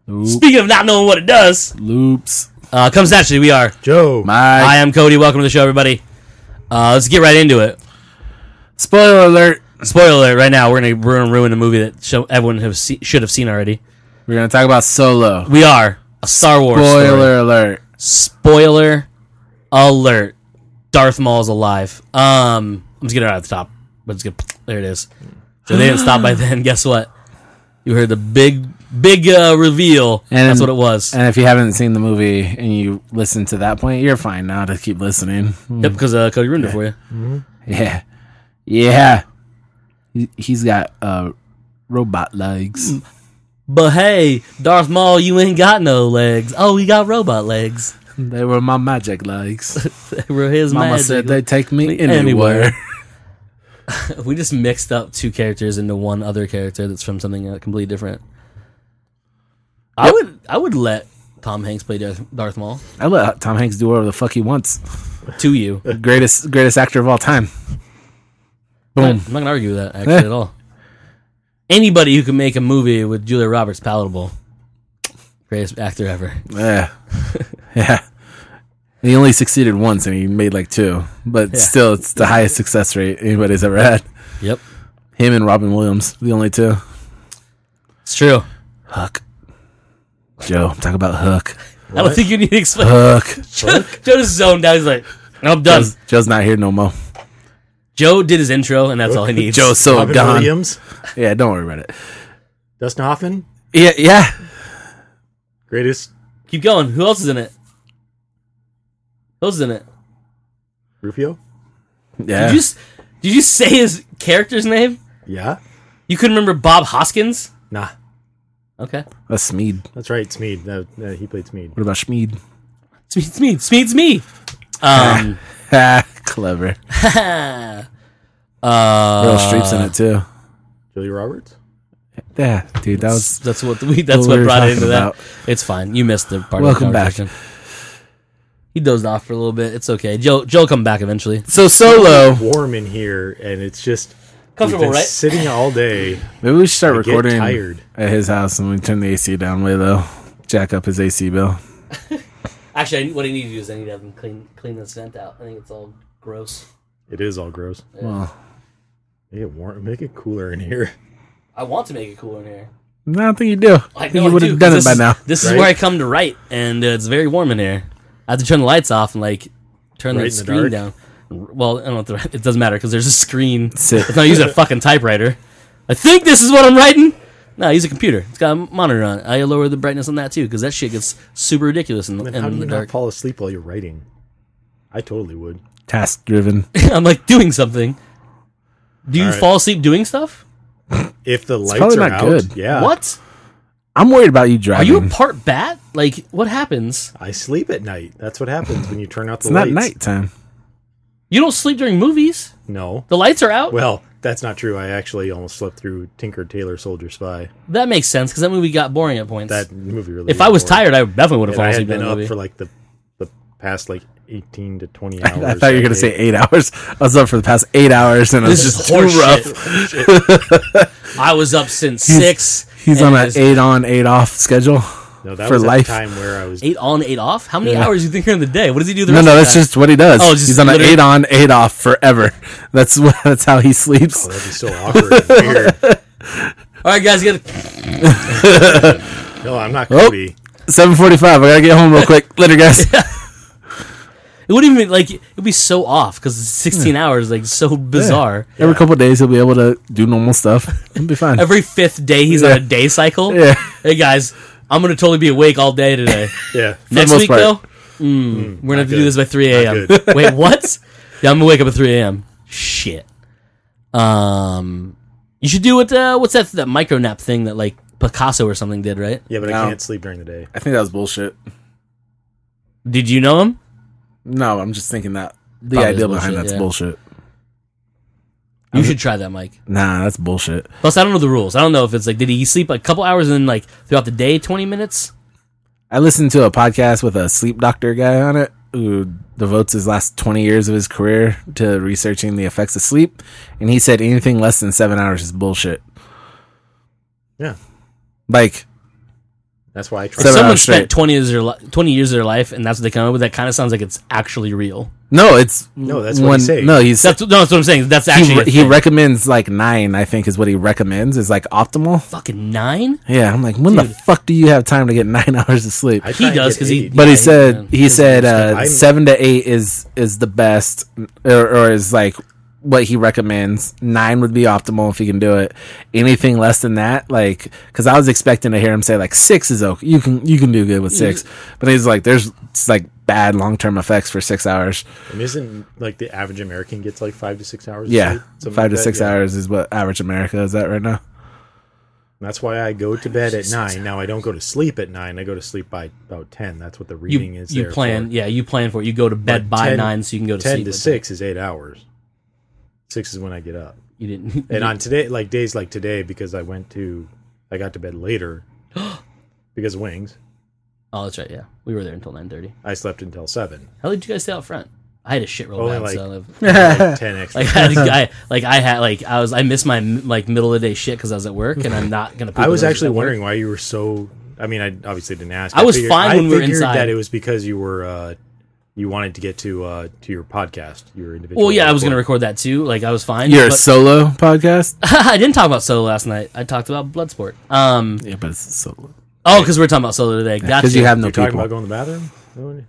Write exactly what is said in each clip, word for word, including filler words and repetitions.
Oop. Speaking of not knowing what it does, Loops. uh, comes naturally. We are Joe. Mike. I am Cody. Welcome to the show, everybody. Uh, let's get right into it. Spoiler alert. Spoiler alert! Right now, we're gonna we're gonna ruin a movie that show, everyone have see, should have seen already. We're going to talk about Solo. We are a Star Wars Spoiler story. alert. Spoiler alert! Darth Maul is alive. Um, I'm just getting it out at the top. Let's get there. It is. So they didn't stop by then. Guess what? You heard the big big uh, reveal. And- That's what it was. And if you haven't seen the movie and you listen to that point, you're fine now to keep listening. Yep, because uh, Cody ruined it for you. Yeah. Yeah. He, he's got uh, robot legs. But hey, Darth Maul, you ain't got no legs. Oh, he got robot legs. They were my magic legs. They were his Mama magic. said they take me Anywhere. anywhere. We just mixed up two characters into one other character that's from something uh, completely different. I Yep. would I would let Tom Hanks play Darth, Darth Maul. I let Tom Hanks do whatever the fuck he wants. To you. Greatest greatest actor of all time. I'm Boom. not, I'm not gonna argue with that actually Eh. at all. Anybody who can make a movie with Julia Roberts palatable, greatest actor ever. Yeah. Yeah. He only succeeded once and he made like two. But Yeah. still, it's the highest success rate anybody's ever had. Yep, Him and Robin Williams, the only two. it's true. Hook. Joe, talk about Hook. I don't think you need to explain. Hook. Joe, Joe just zoned out. He's like, I'm done. Joe's, Joe's not here no more. Joe did his intro, and that's all he needs. Joe's so Robin gone. Williams. Yeah, don't worry about it. Dustin Hoffman. Yeah, yeah. Greatest. Keep going. Who else is in it? Who else is in it? Rufio. Yeah. Did you s- did you say his character's name? Yeah. You couldn't remember Bob Hoskins? Nah. Okay. That's Smeed. That's right. Smeed. No, no, he played Smeed. What about Schmeed? Smeed's me. Smeed's me. Um. Ha, clever. uh, Meryl Streep's in it too. Julia Roberts. Yeah, dude, that was. That's what we. That's what what we were brought it talking into about. that. It's fine. You missed the part. Welcome of the back. conversation. He dozed off for a little bit. It's okay. Joe. Joe will come back eventually. So Solo. Warm in here, and it's just Comfortable, we've been right? Sitting all day. Maybe we should start I get recording tired. at his house and we turn the A C down way low. Jack up his A C bill. Actually, I, what I need to do is I need to have him clean clean this vent out. I think it's all gross. It is all gross. Well, Make it warm. Make it cooler in here. I want to make it cooler in here. I don't think you do. I think know you I would do, have done 'cause it by this now. Is, this is Right? where I come to write, and uh, it's very warm in here. I have to turn the lights off and like turn Right the in the screen dark? down. Well, I don't know. If the, it doesn't matter because there's a screen. Sit. It's not using a fucking typewriter. I think this is what I'm writing. No, use a computer. It's got a monitor on it. I lower the brightness on that too because that shit gets super ridiculous in, Then in how do you the not dark. fall asleep while you're writing? I totally would. Task driven. I'm like doing something. Do you All right. fall asleep doing stuff? If the lights probably are not out, good. yeah. What? I'm worried about you Are driving. you a part bat? Like, what happens? I sleep at night. That's what happens when you turn out the It's not lights. nighttime. You don't sleep during movies? No. The lights are out? Well, that's not true. I actually almost slept through Tinker Tailor Soldier Spy. That makes sense because that movie got boring at points. That movie really. if is I was boring. tired, I definitely would have and I fallen had asleep been in the up movie. for like the the past like eighteen to twenty hours. I thought you were going to that say day. eight hours. I was up for the past eight hours and it was This just is too horse rough. I was up since six. He's and on it an was eight on, eight off schedule. No, that for was life. at the time where I was. Eight on, eight off. How many Yeah. hours do you think are in the day? What does he do? The No, rest no, of the that's time? just what he does. Oh, just He's on an literally- eight on, eight off forever. That's what, that's how he sleeps. Oh, that'd be so awkward and weird. All right, guys, get. No, I'm not Oh. Cody. seven forty-five. I gotta get home real quick. Later, guys. It wouldn't even like it would be so off because it's sixteen hours, like so bizarre. Every couple of days, he'll be able to do normal stuff. It'll be fine. Every fifth day, he's Yeah. on a day cycle. Yeah. Hey guys, I'm gonna totally be awake all day today. Yeah. Next most week part. though, mm, we're gonna have to do good. this by three a.m. Not Wait, what? Yeah, I'm gonna wake up at three a.m. Shit. Um, you should do what? Uh, what's that? That micro nap thing that like Picasso or something did, right? Yeah, but No. I can't sleep during the day. I think that was bullshit. Did you know him? No, I'm just thinking that the Probably idea is behind bullshit, that's yeah. bullshit. You should try that, Mike. Nah, that's bullshit. Plus, I don't know the rules. I don't know if it's like, did he sleep a couple hours and then like throughout the day, twenty minutes? I listened to a podcast with a sleep doctor guy on it who devotes his last twenty years of his career to researching the effects of sleep, and he said anything less than seven hours is bullshit. Yeah. Like, That's why I If try. Seven someone hours straight. spent twenty years, of their li- twenty years of their life, and that's what they come up with, that kind of sounds like it's actually real. No, it's No, that's what when, he's saying. No, he's That's, no, that's what I'm saying. That's he, actually a he thing. recommends like nine. I think is what he recommends is like optimal. Fucking nine? Yeah, I'm like, when the Dude. fuck do you have time to get nine hours of sleep? I He try and does get because he. eight. But yeah, he said man. he said uh, I'm- seven to eight is is the best, or, or is like what he recommends. Nine would be optimal if he can do it. Anything less than that, like, because I was expecting to hear him say like six is okay. You can you can do good with six, but he's like, there's it's like bad long term effects for six hours. And isn't like the average American gets like five to six hours? of Yeah, sleep? Something five like to that? six Yeah. hours is what average America is at right now. That's why I go to bed at nine. Now I don't go to sleep at nine. I go to sleep by about ten. That's what the You, reading is. you there plan, for. yeah, you plan for it. You go to bed But by ten- nine, so you can go to ten sleep. to by six is eight hours. Six is when I get up. ten. You didn't. And on today, like days like today, because I went to, I got to bed later because of wings. Oh, that's right. Yeah, we were there until nine thirty. I slept until seven. How did you guys stay out front? I had a shit roll Only down, like- so I live- Like ten extra. like I, had, I like I had like I was I missed my like middle of the day shit because I was at work, and I'm not gonna. poop I was when actually at work. wondering why you were so. I mean, I obviously didn't ask. I was figured, fine I when we were figured inside. that it was because you were uh, you wanted to get to uh, to your podcast, your individual. Well, yeah, I was gonna report. record that too. Like I was fine. Your but- solo podcast? I didn't talk about solo last night. I talked about Bloodsport. Um. Yeah, but it's solo Oh, because we're talking about solo today. Gotcha. because you have no You're talking people. about going to the bathroom. No?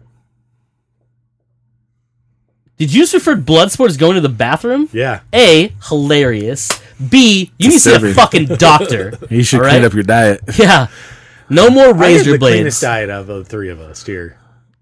Did you just refer to Bloodsport as going to the bathroom? Yeah, A, hilarious. B, you need to see a Disturbing. fucking doctor. You should All clean right? up your diet. Yeah. No more I have razor the blades. cleanest diet of the three of us here.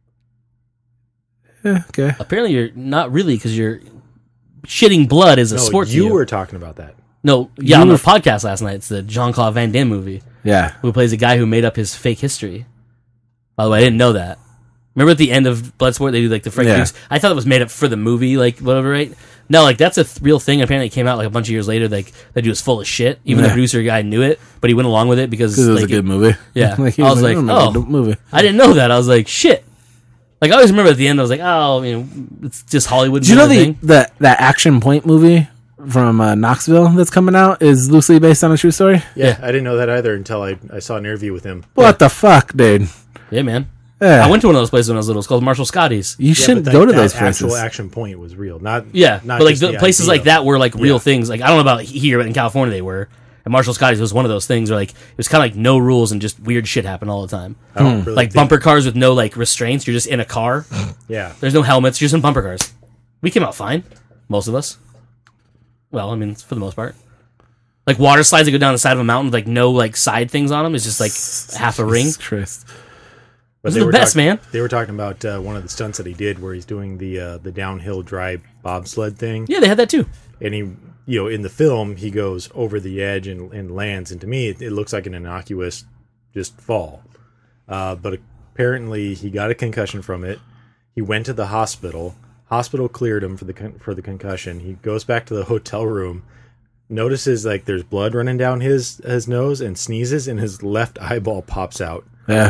Yeah, okay. Apparently, you're not really because you're shitting blood is a No, sport. to you you were talking about that. no, yeah, you on the were- podcast last night. It's the Jean Claude Van Damme movie. Yeah. Who plays a guy who made up his fake history. By the way, I didn't know that. Remember at the end of Bloodsport, they do like the Frank Yeah. Dukes? I thought it was made up for the movie, like whatever, right? No, like that's a th- real thing. Apparently, it came out like a bunch of years later. Like that dude was full of shit. Even the Yeah. producer guy knew it, but he went along with it because Because it was like, a good movie. Yeah. he I was like, "I'm oh. a good movie. I didn't know that. I was like, shit. Like I always remember at the end, I was like, oh, you know, it's just Hollywood. Do you know doing the, their thing. the that Action Point movie from uh, Knoxville that's coming out is loosely based on a true story? Yeah, Yeah. I didn't know that either until I, I saw an interview with him. What the fuck, dude? Yeah, man. Yeah. I went to one of those places when I was little. It's called Marshall Scotty's. You Yeah, shouldn't but go that- to that those places. Actual Action Point was real, not Yeah, Not but like just the the places idea. like that were like real Yeah. things. Like I don't know about here, but in California they were. And Marshall Scotty's was one of those things where like it was kind of like no rules and just weird shit happened all the time. I don't really Like think- bumper cars with no like restraints. You're just in a car. Yeah, There's no helmets. You're just in bumper cars. We came out fine, most of us. Well, I mean, for the most part. Like water slides that go down the side of a mountain with like no like side things on them. It's just like half a ring. Jesus Christ. but This is the best, talk- man. They were talking about uh, one of the stunts that he did, where he's doing the uh, the downhill dry bobsled thing, Yeah, they had that too. and he, you know, in the film he goes over the edge and, and lands, and to me it, it looks like an innocuous just fall, uh, but apparently he got a concussion from it. He went to the hospital. Hospital cleared him for the con- for the concussion. He goes back to the hotel room, notices like there's blood running down his his nose, and sneezes, and his left eyeball pops out. Yeah.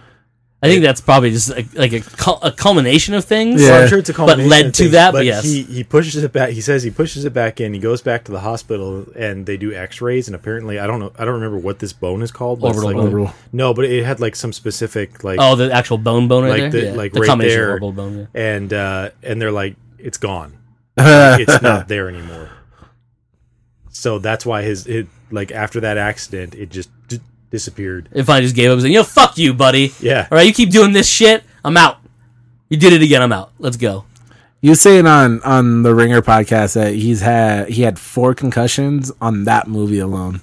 I think that's probably just like, like a, cul- a culmination of things. Yeah. Well, I'm sure it's a But combination led of to things, that, But but yes. he he pushes it back. He says he pushes it back in. He goes back to the hospital, and they do X-rays. And apparently, I don't know. I don't remember what this bone is called. But it's Orbital like bone. Orbital. No, but it had like some specific like, Oh, the actual bone bone right like there? the Yeah. like the right combination there, orbital bone, yeah. and uh, and they're like, it's gone. Like, it's not there anymore. So that's why his it like after that accident, it just d- disappeared. If I just gave up and said, you know, fuck you, buddy. Yeah. All right, you keep doing this shit, I'm out. You did it again, I'm out. Let's go. You were saying on on the Ringer podcast that he's had he had four concussions on that movie alone.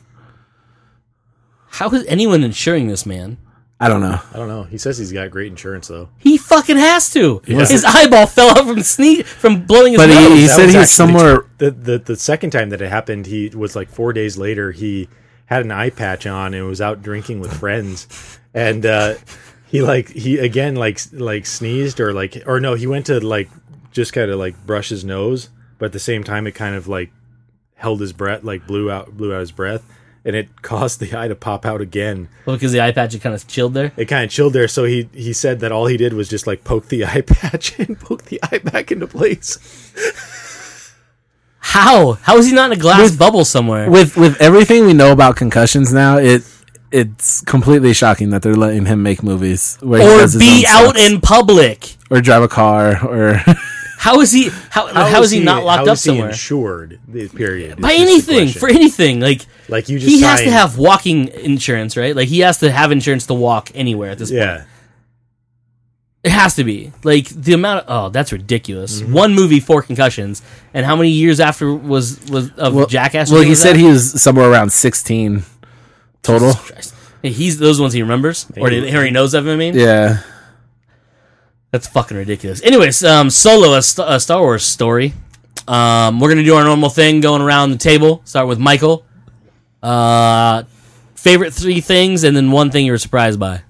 How is anyone insuring this man? I don't know. I don't know. He says he's got great insurance though. He fucking has to. Yeah. His eyeball fell out from sneeze from blowing his But he- nose. he That said was he's actually somewhere- the, the the second time that it happened. He was like four days later. He had an eye patch on and was out drinking with friends, and uh, he like he again like like sneezed or like or no, he went to like just kind of like brush his nose, but at the same time it kind of like held his breath, like blew out blew out his breath, and it caused the eye to pop out again. Well, because the eye patch had kind of chilled there. It kind of chilled there, so he he said that all he did was just like poke the eye patch and poke the eye back into place. How? How is he not in a glass bubble somewhere? With with everything we know about concussions now, it it's completely shocking that they're letting him make movies where he Or does his be own out stunts. in public. or drive a car or How is he? How, how, how is he, not locked how up is he somewhere? Insured. the Period. By is just the anything, question. for anything. Like, Like you just he has to signed- have walking insurance, right? Like, he has to have insurance to walk anywhere at this point. Yeah. It has to be. Like, the amount of... Oh, that's ridiculous. Mm-hmm. One movie, four concussions. And how many years after was... was of well, Jackass? well he was said that? he was somewhere around sixteen total. Jesus Christ. Hey, he's those ones he remembers? Or, did, or he knows of, I mean? Yeah. That's fucking ridiculous. Anyways, um, Solo, a, St- a Star Wars story. Um, we're going to do our normal thing, going around the table. Start with Michael. Uh, favorite three things, and then one thing you were surprised by.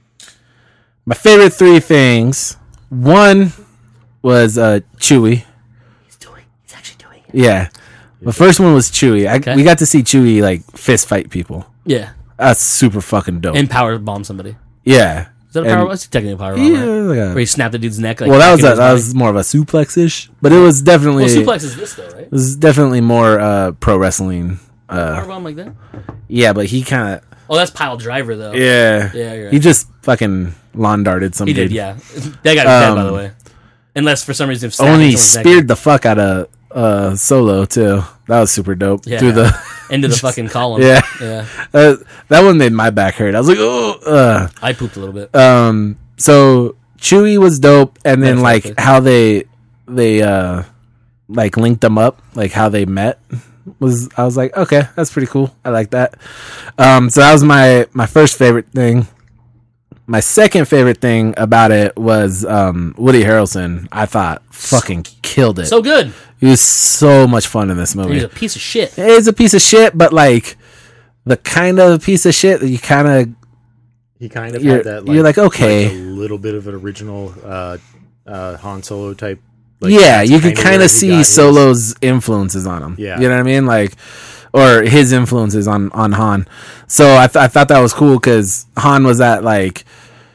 My favorite three things. One was uh, Chewie. He's doing. He's actually doing it. Yeah. The first one was Chewie. I, Okay. We got to see Chewie like fist fight people. Yeah. That's super fucking dope. And power bomb somebody. yeah. Is that a And- power? That's technically a power bomb, Yeah, right? like a- Where he snapped the dude's neck. Like, well, that back was into a, his that body. was more of a suplex-ish, but it was definitely Well, suplex is this though, right? it was definitely more uh, pro wrestling. Uh, Power bomb like that. yeah, but he kind of Oh, that's pile driver though. yeah Yeah, you're right. he just fucking lawn darted some He dude. did. Yeah, that guy was dead, by Um, the way. Unless for some reason, if snapping Only someone's neck speared the fuck out of uh, Solo too. That was super dope. Yeah. Through the into the fucking column. yeah, yeah. uh, that one made my back hurt. I was like, oh. Uh. I pooped a little bit. Um. So Chewie was dope, and then like Metaphorically. how they they uh like linked them up, like how they met was. I was like, okay, that's pretty cool. I like that. Um. So that was my my first favorite thing. My second favorite thing about it was um, Woody Harrelson. I thought fucking killed it. So good. He was so much fun in this He's movie. a piece of shit. He's a piece of shit, but like the kind of piece of shit that you kind of He kind of You're- had that. Like, you're like, okay. like a little bit of an original uh, uh, Han Solo type. Like, yeah, that's you could kinda kind where of he see got his- Solo's influences on him. Yeah. You know what I mean? Like, or his influences on, on Han. So I, th- I thought that was cool because Han was at like,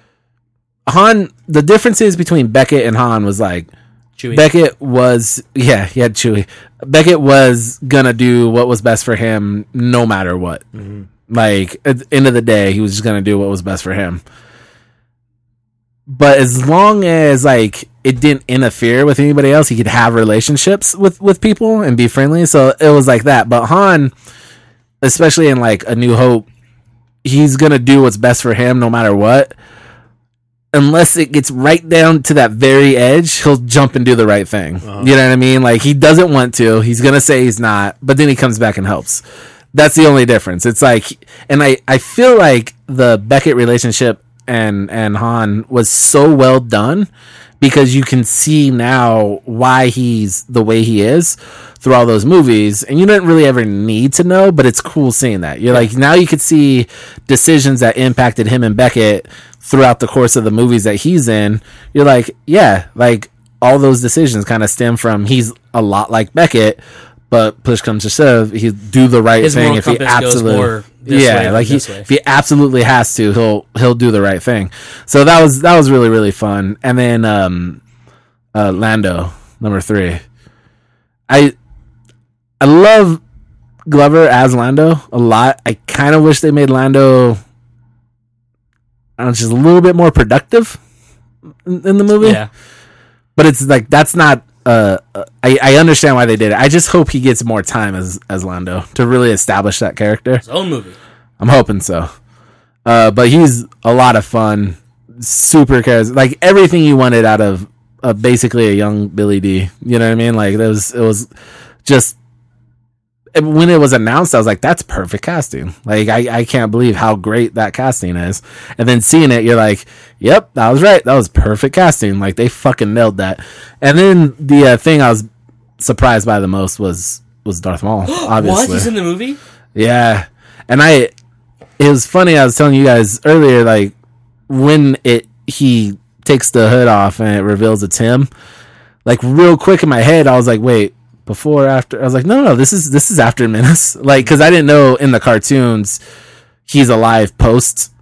Han, the differences between Beckett and Han was like, Chewy. Beckett was, yeah, he had Chewie. Beckett was gonna do what was best for him no matter what. Mm-hmm. Like, at the end of the day, he was just gonna do what was best for him. But as long as like it didn't interfere with anybody else, he could have relationships with with people and be friendly. So it was like that. But Han, especially in like A New Hope, he's gonna do what's best for him no matter what. Unless it gets right down to that very edge, he'll jump and do the right thing. Uh-huh. You know what I mean? Like he doesn't want to. He's gonna say he's not, but then he comes back and helps. That's the only difference. It's like, and I I feel like the Beckett relationship and and Han was so well done because you can see now why he's the way he is through all those movies, and you didn't really ever need to know, but it's cool seeing that. You're like, now you could see decisions that impacted him and Beckett throughout the course of the movies that he's in. You're like, yeah, like all those decisions kind of stem from he's a lot like Beckett, but push comes to shove, he'll do the right His thing moral if he compass goes absolutely more this way yeah, than like he, this way. if he absolutely has to, he'll he'll do the right thing. So that was that was really really fun. And then um, uh, Lando number three, I I love Glover as Lando a lot. I kind of wish they made Lando, I don't know, just a little bit more productive in, in the movie. Yeah. But it's like that's not. Uh, uh, I I understand why they did it. I just hope he gets more time as as Lando to really establish that character. His own movie. I'm hoping so. Uh, but he's a lot of fun, super charismatic, like everything you wanted out of uh, basically a young Billy D. You know what I mean? Like it was it was just when it was announced, I was like, that's perfect casting. Like I, I can't believe how great that casting is. And then seeing it, you're like, yep, that was right. That was perfect casting. Like they fucking nailed that. And then the uh, thing I was surprised by the most was was Darth Maul. Obviously, What? He's in the movie? yeah. And I, it was funny. I was telling you guys earlier, like when it he takes the hood off and it reveals it's him. Like real quick in my head, I was like, wait. Before or after? I was like, no, no, this is this is after Menace. Like, because I didn't know in the cartoons he's alive post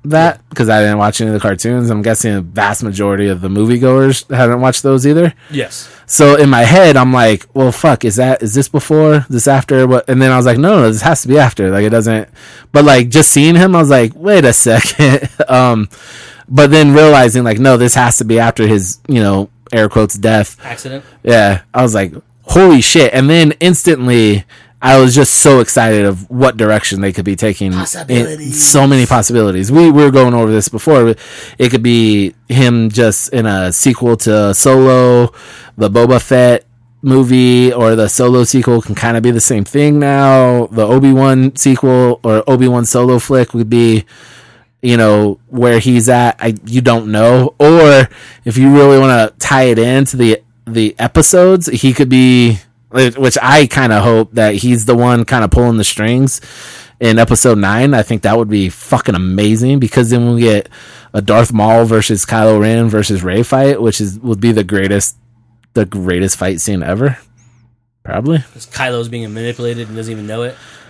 that because I didn't watch any of the cartoons. I'm guessing a vast majority of the moviegoers haven't watched those either. Yes. So in my head, I'm like, well, fuck, is that is this before, this after? What? And then I was like, no, no, this has to be after. Like it doesn't. But like just seeing him, I was like, wait a second. um, but then realizing like, no, this has to be after his, you know, air quotes death. Accident. Yeah, I was like, holy shit. And then instantly I was just so excited of what direction they could be taking. Possibilities. It, so many possibilities. We, we were going over this before. It could be him just in a sequel to Solo, the Boba Fett movie, or the Solo sequel can kind of be the same thing now. The Obi-Wan sequel or Obi-Wan Solo flick would be, you know, where he's at. I you don't know. Or if you really want to tie it into the the episodes, he could be, which I kind of hope that he's the one kind of pulling the strings in episode nine. I think that would be fucking amazing because then we'll get a Darth Maul versus Kylo Ren versus Rey fight, which is would be the greatest, the greatest fight scene ever. Probably. Because Kylo's being manipulated and doesn't even know it.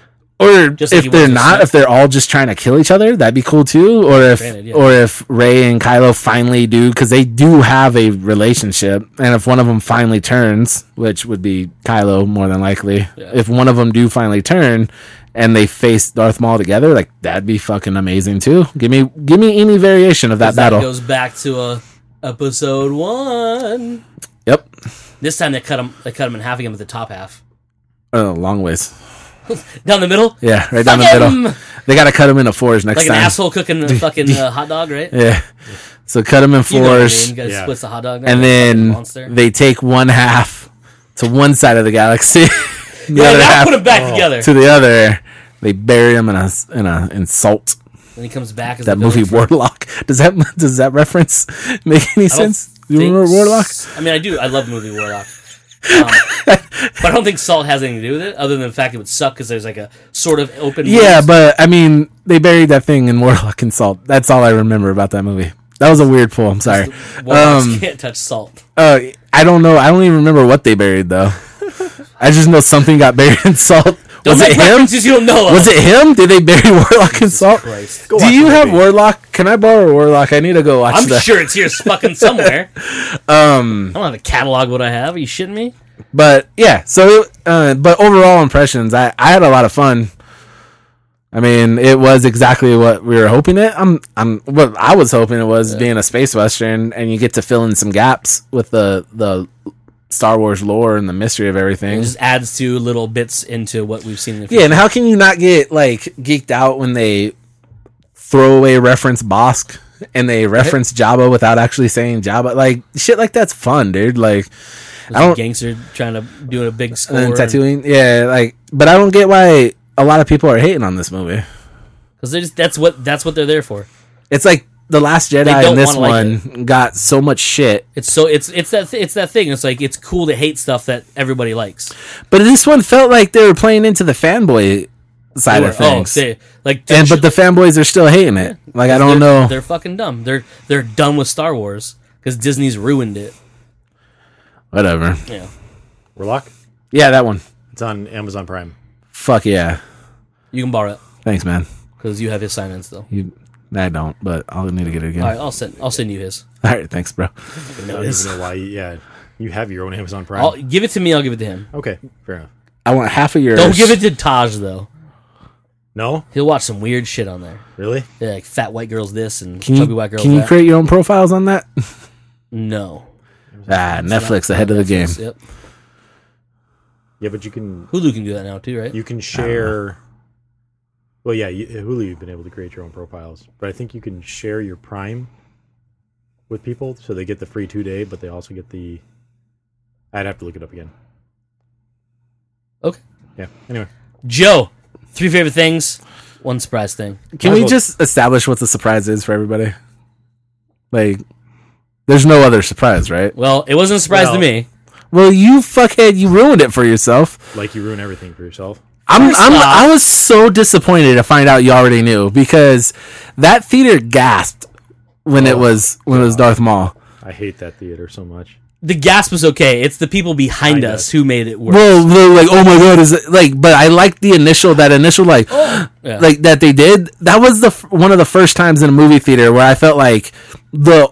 Or Just like if he they're was not, himself. if they're all just trying to kill each other, that'd be cool too. Or if, Granted, yeah. or if Rey and Kylo finally do, because they do have a relationship, and if one of them finally turns, which would be Kylo more than likely, Yeah. if one of them do finally turn, and they face Darth Maul together, like that'd be fucking amazing too. Give me, give me any variation of that 'Cause that battle. goes back to uh, episode one. Yep, This time they cut him. They cut him in half again with the top half. oh, long ways. Down the middle. Yeah, right down the Fuck middle. him! They got to cut him into fours next Like an time. asshole cooking a fucking uh, hot dog, right? Yeah, so cut him in You know what I fours. mean. Guys Yeah. splits the hot dog, And like a fucking then monster. they take one half to one side of the galaxy, the yeah, other now half put him back Oh. together. to the other. They bury him in a in a in salt. And he comes back as That the movie villain for- Warlock. Does that does that reference make any I don't sense? You think remember Warlock? s- I mean, I do. I love the movie Warlock. Um, but I don't think salt has anything to do with it, other than the fact it would suck because there's like a sort of open. Yeah, wound. but I mean, they buried that thing in Warlock and salt. That's all I remember about that movie. That was a weird pull. I'm sorry. Warlocks Um, can't touch salt. uh, I don't know. I don't even remember what they buried though. I just know something got buried in salt. Don't Was make it him? references you don't know. Was of. it him? Did they bury Warlock in salt? Christ. Go Do watch you the have movie. Warlock? Can I borrow Warlock? I need to go watch I'm that. sure it's here fucking somewhere. Um, I don't have a catalog of what I have. Are you shitting me? but yeah. So, uh, but overall impressions, I I had a lot of fun. I mean, it was exactly what we were hoping it. I'm I'm what I was hoping it was being a space western, and you get to fill in some gaps with the the Star Wars lore and the mystery of It everything. just adds to little bits into what we've seen in the Yeah, future. and how can you not get like geeked out when they throw away reference Bosk and they reference Jabba without actually saying Jabba? Like shit like that's fun, dude. Like I don't Gangster trying to do a big score. and Tatooine, yeah, like but I don't get why a lot of people are hating on this movie. Because they just that's what that's what they're there for. It's like The Last Jedi don't and this wanna like one got so much shit, It's so it's it's that it's that thing. It's like it's cool to hate stuff that everybody likes. but this one felt like they were playing into the fanboy side of Oh, things. they, like and but the fanboys are still hating it. Like I don't they're, know. They're fucking dumb. They're they're done with Star Wars because Disney's ruined it. Whatever. Yeah. Warlock? Yeah, that one. It's on Amazon Prime. Fuck yeah. You can borrow it Thanks, man. because you have his sign in still. You, I don't, but I'll need to get it again. All All right, I'll send I'll send you his. right, thanks, bro. I don't even know why. Yeah, you have your own Amazon Prime. I'll give it to me. I'll give it to him. Okay, fair enough. I want half of yours. Don't give it to Taj though. No, He'll watch some weird shit on there. really? Yeah, like fat white girls this and Can chubby you, white girls can you that. create your own profiles on that? No. Ah, Netflix ahead of the game. Yep. Yeah, but you can Hulu can do that now too, right? you can share. Well, yeah, you, Hulu, you've been able to create your own profiles, but I think you can share your Prime with people, so they get the free two day, but they also get the. I'd have to look it up again. Okay. Yeah. Anyway, Joe, three favorite things, one surprise thing. Can Might we as well- just establish what the surprise is for everybody? Like, there's no other surprise, right? Well, it wasn't a surprise Well- to me. Well, you fuckhead, you ruined it for yourself. like you ruin everything for yourself. I'm, First I'm, off- I was so disappointed to find out you already knew because that theater gasped when it Oh, was when it was Darth Maul. I hate that theater so much. the gasp was okay. It's the people behind Behind us us. who made it worse. Well, they're like, oh my god, is it like? But I like the initial, that initial like, Oh, yeah. like that they did. That was the f- one of the first times in a movie theater where I felt like the,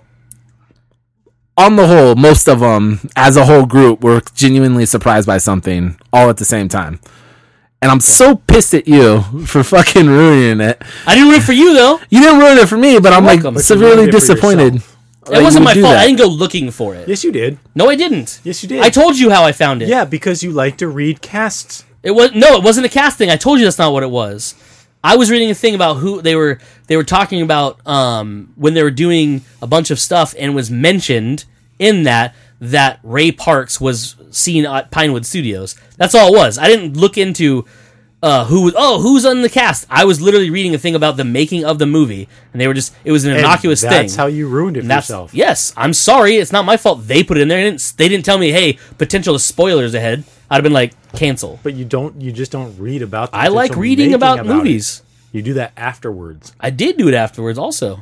on the whole, most of them as a whole group were genuinely surprised by something all at the same time. And I'm so pissed at you for fucking ruining it. I didn't root for you though. You didn't ruin it for me, but I'm welcome. like But you severely ruined it for disappointed. yourself. It Like, wasn't you my would do fault. that. I didn't go looking for it. Yes, you did. No, I didn't. Yes, you did. I told you how I found it. Yeah, because you like to read casts. It was no, it wasn't a casting. I told you that's not what it was. I was reading a thing about who they were. They were talking about um, when they were doing a bunch of stuff, and it was mentioned in that that Ray Parks was seen at Pinewood Studios. That's all it was. I didn't look into uh, who was. Oh, who's on the cast? I was literally reading a thing about the making of the movie, and they were just. It was an And innocuous thing. That's how you ruined it for And that's, yourself. yes, I'm sorry. It's not my fault. They put it in there. They didn't, they didn't tell me, hey, potential spoilers ahead. I'd have been like, cancel. But you don't. You just don't read about. The I like potential reading making about, it. movies. You do that afterwards. I did do it afterwards also.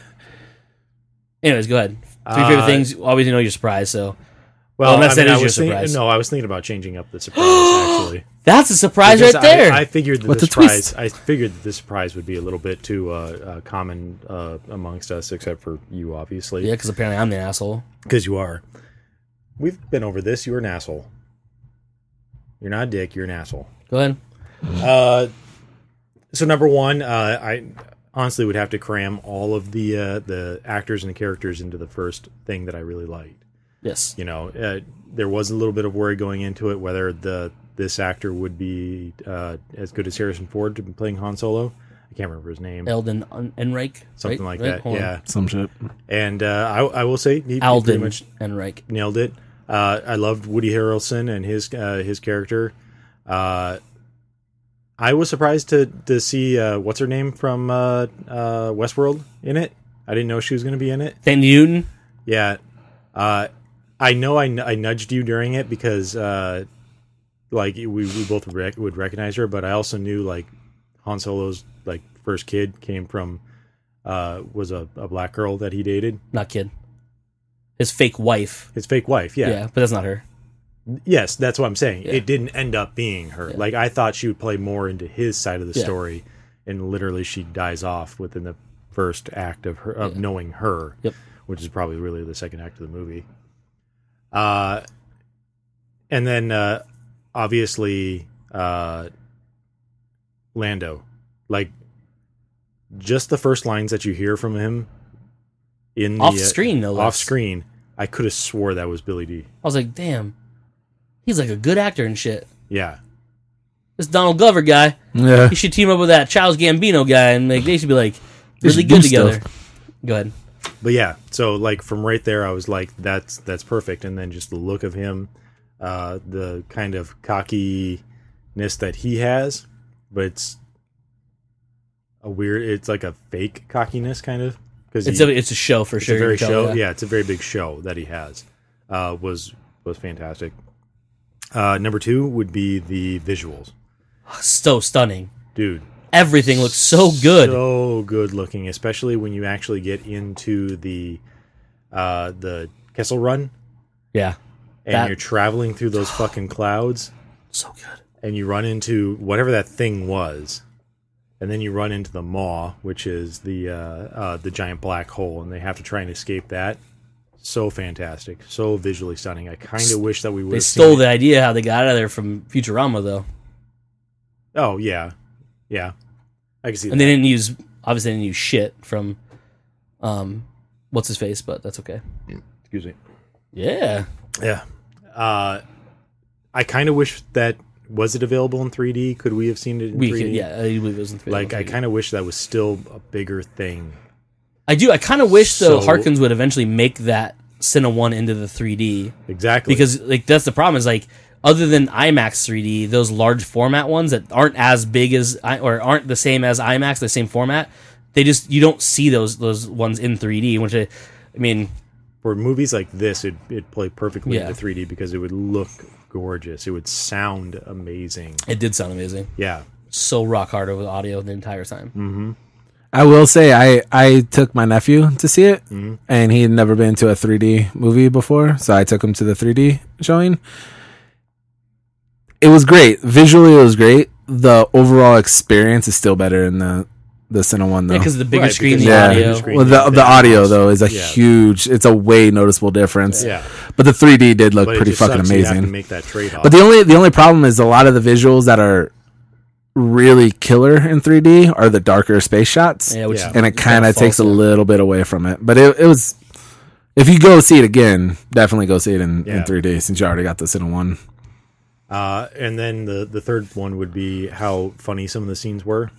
Anyways, go ahead. Three Uh, favorite things. Always know you're surprised, so. Well, unless I that mean, is I your was think- surprise. No, I was thinking about changing up the surprise. Actually, That's a surprise Because right there. I, I figured that What's the a twist? surprise. I figured that this surprise would be a little bit too uh, uh, common uh, amongst us, except for you, obviously. yeah, because apparently I'm the asshole. Because you are. We've been over this. You're an asshole. You're not a dick. You're an asshole. Go ahead. Uh, so number one, uh, I honestly would have to cram all of the uh, the actors and characters into the first thing that I really liked. Yes. You know, uh, there was a little bit of worry going into it whether the this actor would be uh, as good as Harrison Ford to be playing Han Solo. I can't remember his name. Eldon Enrique. Something right? like Right? that. Hold on. Yeah. Some shit. And uh, I, I will say he, he pretty Alden much Enrique. nailed it. Uh, I loved Woody Harrelson and his uh, his character. Uh, I was surprised to to see uh, what's her name from uh, uh, Westworld in it. I didn't know she was going to be in it. Thank Newton. Yeah, uh, I know I, I nudged you during it because uh, like we, we both rec- would recognize her, but I also knew like Han Solo's like first kid came from uh, was a, a black girl that he dated. Not kid. His fake wife. His fake wife. Yeah, Yeah. but that's not her. Yes, that's what I'm saying. Yeah. It didn't end up being her. Yeah. Like I thought she would play more into his side of the Yeah. story, and literally she dies off within the first act of her of Yeah. knowing her, Yep. which is probably really the second act of the movie. Uh, and then uh, obviously uh, Lando, like just the first lines that you hear from him in the Off uh, screen, no less. off screen, I could have swore that was Billy D. I was like, damn. He's like a good actor and shit. Yeah. This Donald Glover guy, Yeah. he should team up with that Charles Gambino guy, and like they should be like They really should good do together. stuff. Go ahead. But yeah, so like from right there, I was like, "That's that's perfect." And then just the look of him, uh, the kind of cockiness that he has, but it's a weird. It's like a fake cockiness, kind of, because It's a it's a show for it's sure. a very you can show. tell, Yeah, it's a very big show that he has. Uh, was was fantastic. Uh, number two would be the visuals, So stunning. dude. Everything looks so good. So good looking, especially when you actually get into the uh, the Kessel Run. Yeah. And That- you're traveling through those fucking clouds, So good. and you run into whatever that thing was, and then you run into the Maw, which is the uh, uh, the giant black hole, and they have to try and escape that. So fantastic, so visually stunning. I kind of wish that we would. They stole the idea how they got out of there from Futurama though. Oh yeah, yeah, I can see And that. they didn't use obviously they didn't use shit from um what's his face, but that's okay. Excuse me. Yeah. Yeah, uh, I kind of wish that was it available in three D. Could we have seen it in We three D? could, yeah, I believe it was in three D. Like I kind of wish that was still a bigger thing. I do. I kind of wish though So- Harkins would eventually make that Cine one into the three D Exactly. because like that's the problem is like other than IMAX three D, those large format ones that aren't as big as I- or aren't the same as IMAX, the same format, they just you don't see those those ones in three D. Which I, I mean, for movies like this, it it play perfectly Yeah. into three D because it would look gorgeous. It would sound amazing. it did sound amazing. Yeah. So rock hard over the audio the entire time. I will say I, I took my nephew to see it, Mm-hmm. and he had never been to a three D movie before, so I took him to the three D showing. It was great. Visually, it was great. The overall experience is still better in the the Cine one, though. Yeah, because of the bigger Right, screen, because the of yeah. the audio. bigger screen. Well, the Yeah, the the audio house. though is a Yeah. huge. It's a way noticeable difference. Yeah, But the three D did look but it pretty just fucking sucks you have to amazing. make that trade off. But the only the only problem is a lot of the visuals that are really killer in three D are the darker space shots, Yeah, which Yeah. is and it kind of kinda takes a false, yeah. little bit away from it. But it, it was. If you go see it again, definitely go see it in, in Yeah. three D since you already got this in one. Uh, and then the the third one would be how funny some of the scenes were,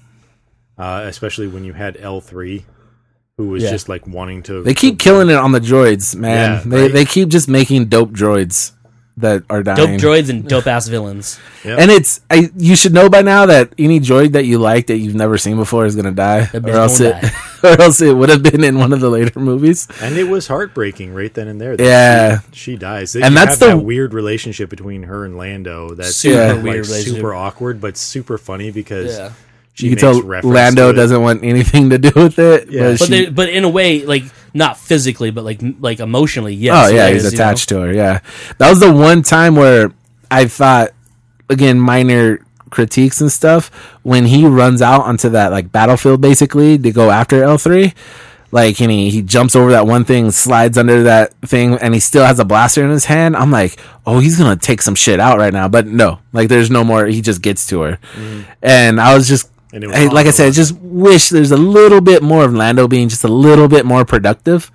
uh, especially when you had L three, who was Yeah. just like wanting to. They keep killing it on the droids, man. Yeah, they right? they keep just making dope droids that are Dope dying. droids and dope ass villains. Yep. And it's I, you should know by now that any droid that you like that you've never seen before is gonna die, That or bitch else gonna it, die. or else it would have been in one of the later movies. And it was heartbreaking right then and there. that Yeah. she, she dies, And You that's have the- that weird relationship between her and Lando. That's Super Yeah. like, weird relationship. super awkward, but super funny because Yeah. she You can makes tell reference Lando to it. doesn't want anything to do with it. Yeah. but But she- they, but in a way, like not physically, but like like emotionally, yes. oh yeah, it he's is, you know? attached to her. Yeah, that was the one time where I thought, again, minor critiques and stuff, when he runs out onto that like battlefield basically to go after L three. Like, and he, he jumps over that one thing, slides under that thing, and he still has a blaster in his hand. I'm like, oh, he's gonna take some shit out right now. But no, like, there's no more. He just gets to her, and I was just, And it was I, like I Han, said, I just wish there's a little bit more of Lando being just a little bit more productive.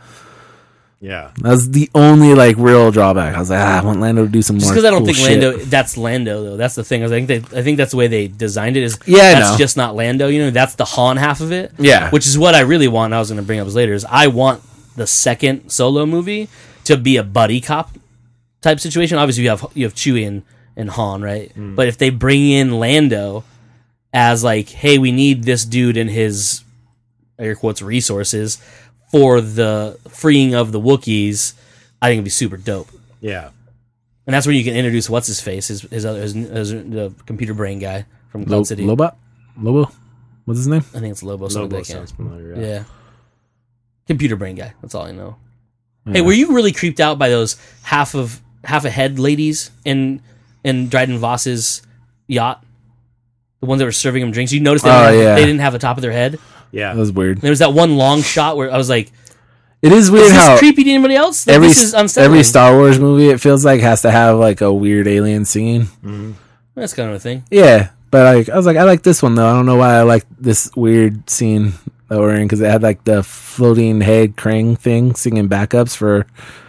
Yeah, That was the only like real drawback. I was like, ah, I want Lando to do some Just more. because I don't cool think shit. Lando, that's Lando though. That's the thing. I think they, I think that's the way they designed it. Is Yeah, I that's know. just not Lando. You know, that's the Han half of it. Yeah. which is what I really want. And I was going to bring up later. Is I want the second Solo movie to be a buddy cop type situation. Obviously, you have you have Chewie and, and Han, right? But if they bring in Lando as like, hey, we need this dude and his air quotes resources for the freeing of the Wookiees, I think it'd be super dope. yeah. And that's where you can introduce what's his face, his his other his, his the computer brain guy from Lo- Cloud City. Lobot, Lobo, what's his name? I think it's Lobo. Something Lobo like that. sounds familiar. Yeah. Yeah. Computer brain guy. That's all I know. Yeah. Hey, were you really creeped out by those half of half a head ladies in in Dryden Voss's yacht? The ones that were serving him drinks. You noticed they didn't, Oh, have, yeah. they didn't have a top of their head. Yeah. That was weird. There was that one long shot where I was like, It is "Is weird this how creepy to anybody else? Like, every this is unsettling." every Star Wars movie it feels like has to have like a weird alien scene. That's kind of a thing. Yeah, but like I was like, I like this one though. I don't know why I like this weird scene that we're in because it had like the floating head Krang thing singing backups for.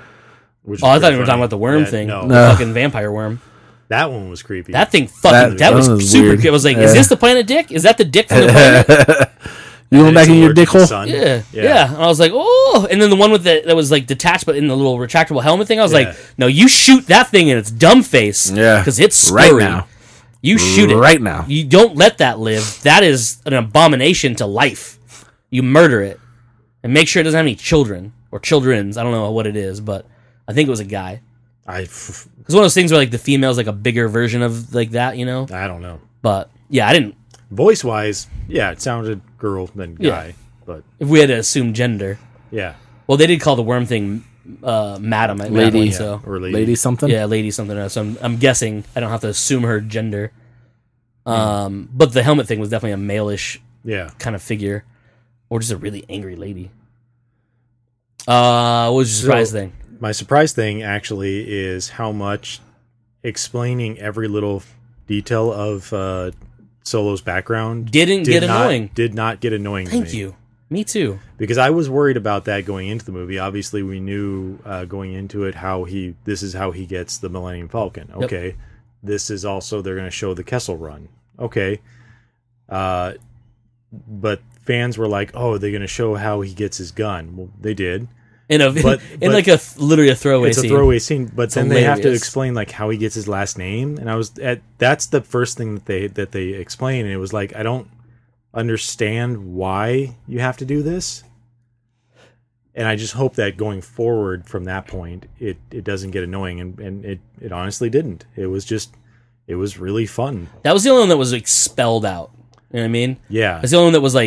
Which Oh, I was thought pretty you were talking funny. about the worm Yeah, thing. No, The No. fucking vampire worm. that one was creepy. That thing fucking, that, That- was, that was super weird. creepy. I was like, Yeah. is this the planet Dick? Is that the dick from the planet? You going And back it's in your allergic dick to hole? sun. Yeah, yeah, Yeah. And I was like, oh. And then the one with the that was like detached, but in the little retractable helmet thing. I was Yeah. like, no, you shoot that thing in its dumb face. Yeah. because it's Right scurry. now. You shoot it Right now. You don't let that live. That is an abomination to life. You murder it, and make sure it doesn't have any children or children's. I don't know what it is, but I think it was a guy. I, It's one of those things where like the female's like a bigger version of like that, you know. I don't know. But yeah, I didn't. Voice wise, yeah, it sounded girl than Yeah. guy, but If we had to assume gender, yeah, well, they did call the worm thing uh, madam at that Lady. point, yeah, so or lady. Lady something? yeah, lady something else. So I'm, I'm guessing I don't have to assume her gender. Um, but the helmet thing was definitely a male-ish yeah. kind of figure, or just a really angry lady. Uh, what was your surprise So- thing? My surprise thing actually is how much explaining every little detail of uh, Solo's background Didn't did get not- annoying. Did not get annoying. to Thank me. you. Me too. Because I was worried about that going into the movie. Obviously, we knew uh, going into it how he. This is how he gets the Millennium Falcon. Yep. Okay, this is also they're going to show the Kessel Run. Okay, uh, but fans were like, "Oh, they're going to show how he gets his gun." Well, they did. In a But- in but like a th- literally a throwaway It's a scene. throwaway scene, but then they have to hilarious. explain like how he gets his last name, and I was at that's the first thing that they that they explain, and it was like I don't understand why you have to do this, and I just hope that going forward from that point, it it doesn't get annoying, and and it it honestly didn't. It was just it was really fun. That was the only one that was like spelled out. You know what I mean? Yeah, That's the only one that was like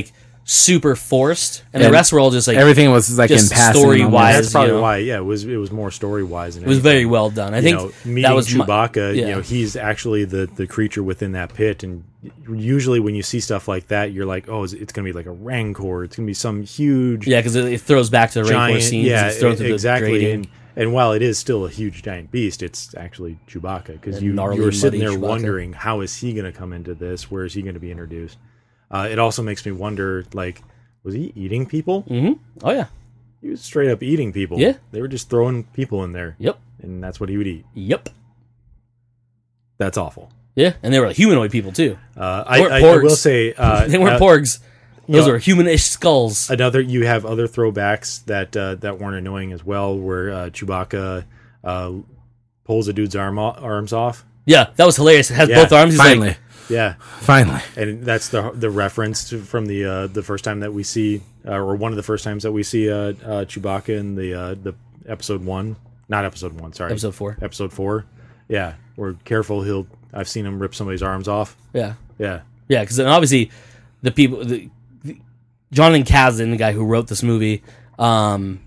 super forced, and, And the rest were all just like everything was like just in passing. story-wise. almost. That's probably you know. why. Yeah, it was it was more story wise. it was very well done. I you think know, meeting that was my- Chewbacca. yeah. You know, he's actually the the creature within that pit, and usually when you see stuff like that, you're like, oh, it's, it's going to be like a Rancor. It's going to be some huge, yeah, because it, it throws back to the Rancor giant, scene. yeah, it's thrown through exactly. The grating. and and while it is still a huge giant beast, it's actually Chewbacca because A you gnarly, you were sitting muddy there Chewbacca. wondering how is he going to come into this? Where is he going to be introduced? Uh, it also makes me wonder, like, was he eating people? Mm-hmm. Oh yeah. He was straight up eating people. Yeah. They were just throwing people in there. Yep. And that's what he would eat. Yep. That's awful. Yeah, and they were like humanoid people too. Uh, They I, weren't I, I porgs. will say uh, They weren't uh, porgs. Those know- were humanish skulls. Another, you have other throwbacks that uh, that weren't annoying as well, where uh, Chewbacca uh, pulls a dude's arm o- arms off. Yeah, that was hilarious. It has Yeah, both arms. He's Finally, like, Yeah, finally. and that's the the reference to, from the uh, the first time that we see, uh, or one of the first times that we see uh, uh, Chewbacca in the uh, the episode one, not episode one, sorry, episode four. episode four. Yeah, we're careful. He'll. I've seen him rip somebody's arms off. Yeah, Yeah, yeah, because obviously the people, the, the, Jonathan Kasdan, the guy who wrote this movie, um,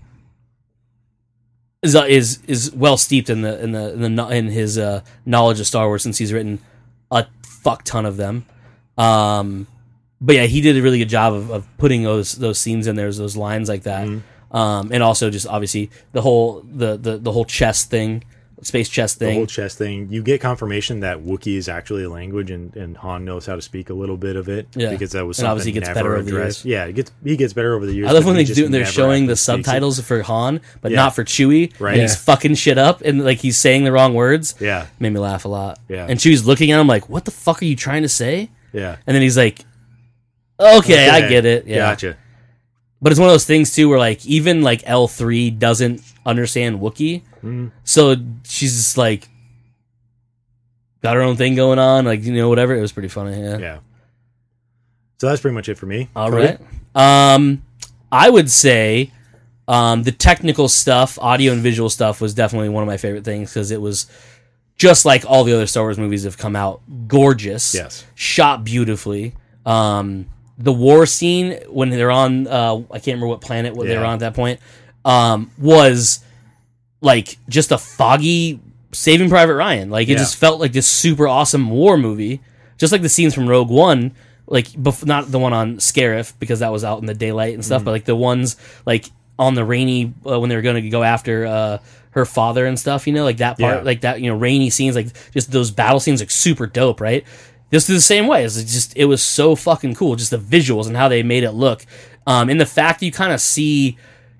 is is is well steeped in the in the in, the, kno- in his uh, knowledge of Star Wars since he's written a fuck ton of them. Um, but yeah, he did a really good job of, of putting those those scenes in there, those lines like that, Mm-hmm. um, and also just obviously the whole the the, the whole chess thing, space chess the thing. whole chess thing. You get confirmation that Wookiee is actually a language, and, and Han knows how to speak a little bit of it. Yeah. because that was And something obviously gets never better over the addressed. years. Yeah, it gets he gets better over the years. I love but when he they just do they're never showing the actually speaks it. subtitles for Han, but Yeah. not for Chewie. Right. And he's Yeah. fucking shit up and like he's saying the wrong words. Yeah, Made me laugh a lot. Yeah. And Chewie's looking at him like, "What the fuck are you trying to say?" yeah. And then he's like, "Okay, I Okay, get it." Yeah. Gotcha. But it's one of those things too where like even like L three doesn't understand Wookiee. Mm. So she's just like got her own thing going on, like you know whatever. It was pretty funny. Yeah. Yeah. So that's pretty much it for me. All Cody? right. Um, I would say um, the technical stuff, audio and visual stuff, was definitely one of my favorite things because it was just like all the other Star Wars movies have come out, gorgeous, Yes. shot beautifully. Um, the war scene when they're on, uh, I can't remember what planet what they were Yeah. on at that point, um, was like just a foggy Saving Private Ryan. Like it Yeah. just felt like this super awesome war movie, just like the scenes from Rogue One. Like, bef- not the one on Scarif because that was out in the daylight and stuff, but like the ones like on the rainy uh, when they were going to go after uh, her father and stuff. You know, like that part, Yeah. like that. You know, rainy scenes, like just those battle scenes, like super dope, right? This is the same way. It's just it was so fucking cool, just the visuals and how they made it look, um, and the fact that you kind of see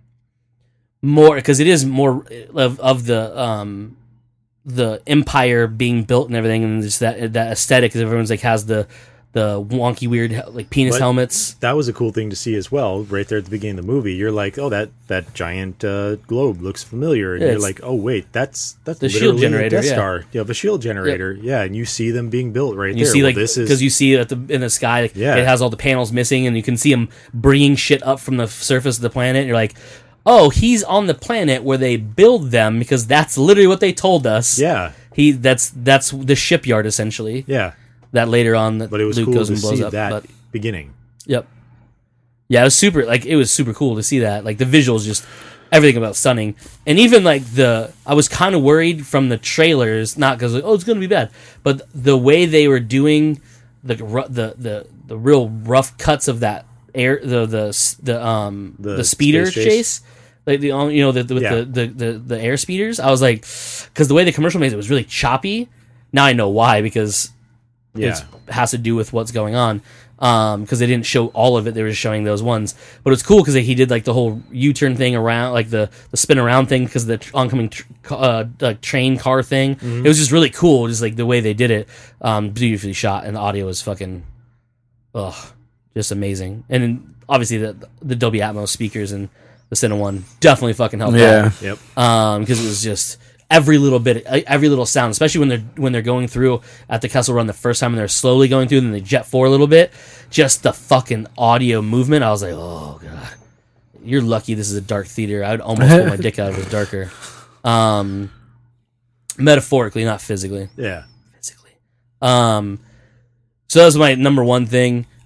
more because it is more of of the um, the empire being built and everything, and just that that aesthetic because everyone's like has the the wonky weird like penis But- helmets. That was a cool thing to see as well. Right there at the beginning of the movie, you're like, "Oh, that that giant uh, globe looks familiar," and Yeah, you're it's- like, "Oh, wait, that's that's The shield literally a generator, Death yeah. Star. Yeah, the shield generator. Yeah, and you see them being built right And you there. see Well, like this is because you see at the in the sky, like, Yeah. it has all the panels missing, and you can see him bringing shit up from the surface of the planet. And you're like, oh, he's on the planet where they build them because that's literally what they told us. yeah, he that's that's the shipyard essentially. yeah. That later on, that But it was Luke cool goes to and blows see up. that But beginning. yep, yeah, it was super. Like it was super cool to see that. Like the visuals, just everything about stunning, and even like the I was kind of worried from the trailers, not because like, oh it's gonna be bad, but the way they were doing the ru- the the the real rough cuts of that air the the the um the, The speeder space chase. chase? Like the you know the, the with Yeah. the, the, the the air speeders, I was like, because the way the commercial made it was really choppy. Now I know why because Yeah, it has to do with what's going on because they didn't show all of it. They were just showing those ones, but it's cool because he did like the whole U-turn thing around, like the, the spin around thing because the tr- oncoming tr- uh, like train car thing. It was just really cool, just like the way they did it. Um, beautifully shot, and the audio was fucking, ugh, just amazing. And then, obviously the the Dolby Atmos speakers and the Cine One definitely fucking helped Yeah. out yep. um because it was just every little bit every little sound, especially when they're when they're going through at the Kessel Run the first time and they're slowly going through and then they jet forward a little bit, just the fucking audio movement. I was like, oh god, you're lucky this is a dark theater. I would almost pull my dick out if it was darker. Um metaphorically, not physically. Yeah, Physically. Um so that was my number one thing.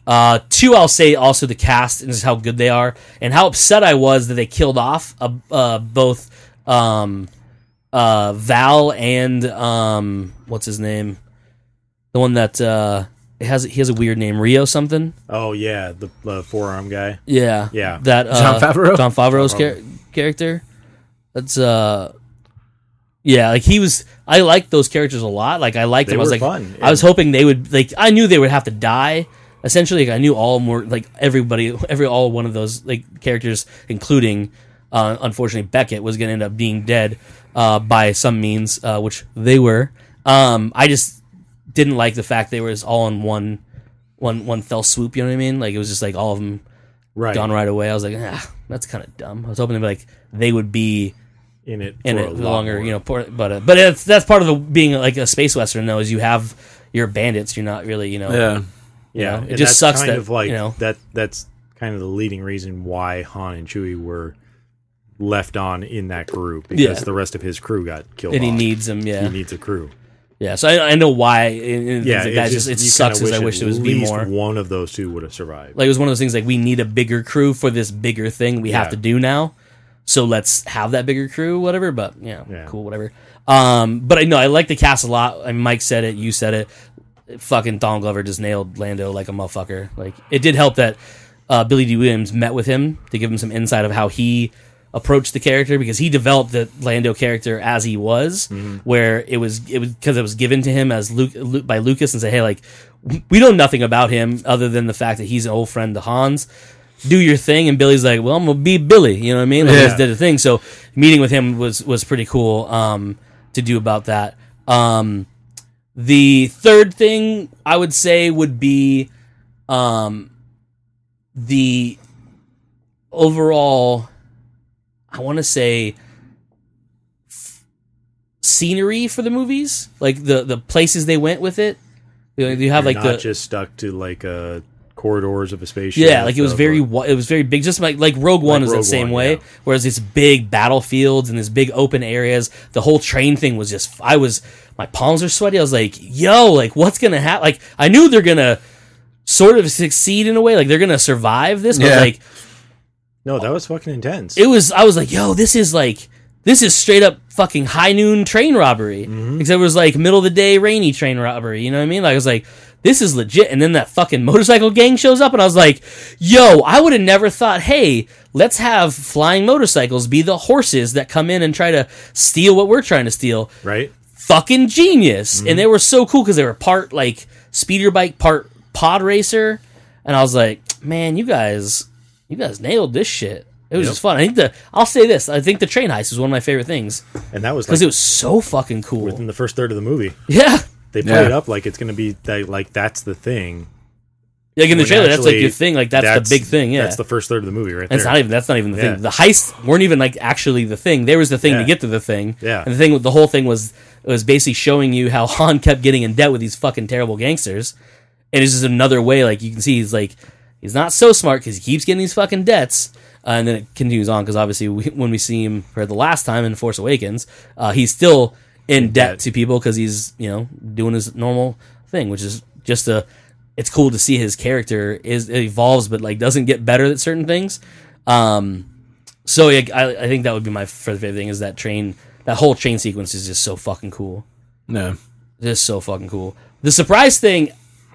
Uh, two, I'll say also the cast and just how good they are, and how upset I was that they killed off uh, uh, both um, uh, Val and um, what's his name, the one that uh, has he has a weird name, Rio something. Oh yeah, the uh, forearm guy. Yeah, Yeah. that uh, Jon Favreau? Jon Favreau's char- character. That's uh, yeah, like he was. I liked those characters a lot. Like I liked They them. I was were like, fun, I was hoping they would like. I knew they would have to die. Essentially, like, I knew all more like everybody, every all one of those like characters, including uh, unfortunately Beckett, was going to end up being dead uh, by some means, uh, which they were. Um, I just didn't like the fact they were all in one, one, one fell swoop. You know what I mean? Like it was just like all of them Right. gone right away. I was like, ah, that's kind of dumb. I was hoping they'd be like they would be in it in for it a lot longer, more. you know. Por- but uh, but it's, that's part of the being like a space western though, is you have your bandits. You're not really, you know. Yeah. Yeah, know, it and just that's sucks kind that, of like you know. that. That's kind of the leading reason why Han and Chewie were left on in that group, because Yeah. the rest of his crew got killed. And he off. needs them, yeah. He needs a crew. Yeah, so I, I know why. And, and Yeah, things like it's that. just, Just, it you sucks kinda because I wish at there was be least more. one of those two would have survived. Like it was one of those things like we need a bigger crew for this bigger thing we have Yeah. to do now. So let's have that bigger crew, whatever. But yeah, Yeah. cool, whatever. Um, but I know I like the cast a lot. I mean, Mike said it, you said it. Fucking Donald Glover just nailed Lando like a motherfucker. Like it did help that uh, Billy D. Williams met with him to give him some insight of how he approached the character, because he developed the Lando character as he was, Mm-hmm. where it was it was because it was given to him as Luke, Luke by Lucas and say, hey, like we know nothing about him other than the fact that he's an old friend to Hans. Do your thing, and Billy's like, well, I'm gonna be Billy. You know what I mean? Like, Yeah. he just did a thing. So meeting with him was was pretty cool um, to do about that. Um, The third thing I would say would be um, the overall, I want to say, f- scenery for the movies, like the, the places they went with it. You, know, you have You're like not the just stuck to like uh, corridors of a spaceship. yeah, like it was of very a- wi- it was very big, just like like Rogue One Like is the Rogue same One, way. yeah. Whereas it's big battlefields and this big open areas. The whole train thing was just I was my palms are sweaty. I was like, yo, like what's gonna happen? Like I knew they're gonna sort of succeed in a way, like they're gonna survive this, but Yeah. like No, that was fucking intense. it was I was like, yo, this is like this is straight up fucking high noon train robbery. Except it was like middle of the day rainy train robbery, you know what I mean? Like I was like, this is legit. And then that fucking motorcycle gang shows up and I was like, yo, I would have never thought, hey, let's have flying motorcycles be the horses that come in and try to steal what we're trying to steal. right? Fucking genius. And they were so cool because they were part like speeder bike, part pod racer. And I was like, man, you guys you guys nailed this shit. It was Yep. just fun. I think the I'll say this, I think the train heist was one of my favorite things. And that was Because like it was so fucking cool. within the first third of the movie. Yeah. They play Yeah. it up like it's going to be that, like that's the thing. Like in the When trailer, that's like actually, your thing. Like that's, the big thing. Yeah. That's the first third of the movie right and there. it's not even that's not even the Yeah. thing. The heists weren't even like actually the thing. There was the thing to Yeah. get to the thing. Yeah. And the thing with the whole thing was it was basically showing you how Han kept getting in debt with these fucking terrible gangsters. And it's just another way, like you can see he's like he's not so smart because he keeps getting these fucking debts. Uh, and then it continues on because obviously we, when we see him for the last time in Force Awakens, uh, he's still in debt debt. to people because he's, you know, doing his normal thing, which is just a. It's cool to see his character is it evolves, but like doesn't get better at certain things. Um, so yeah, I, I think that would be my favorite thing is that train. That whole train sequence is just so fucking cool. No. Just so fucking cool. The surprise thing.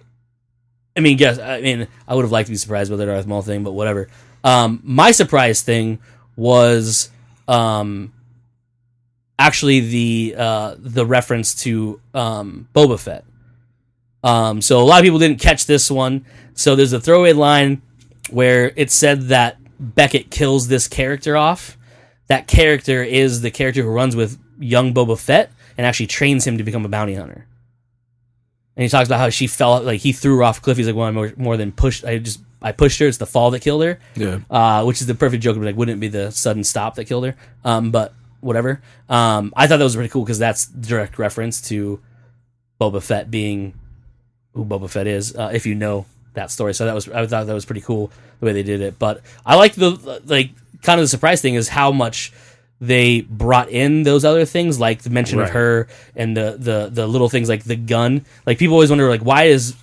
I mean, guess I mean I would have liked to be surprised by the Darth Maul thing, but whatever. Um, my surprise thing was um, actually the uh, the reference to um, Boba Fett. Um, so a lot of people didn't catch this one. So there's a throwaway line where it said that Beckett kills this character off. That character is the character who runs with young Boba Fett and actually trains him to become a bounty hunter. And he talks about how she fell, like he threw her off a cliff. He's like, well, I more, more than pushed. I just I pushed her. It's the fall that killed her. Yeah. Uh, which is the perfect joke. Like, wouldn't it be the sudden stop that killed her? Um, but whatever. Um, I thought that was pretty cool because that's direct reference to Boba Fett being who Boba Fett is. Uh, if you know that story, so that was I thought that was pretty cool the way they did it. But I like the like kind of the surprise thing is how much they brought in those other things, like the mention of Right. her and the, the the little things like the gun. Like people always wonder, like why is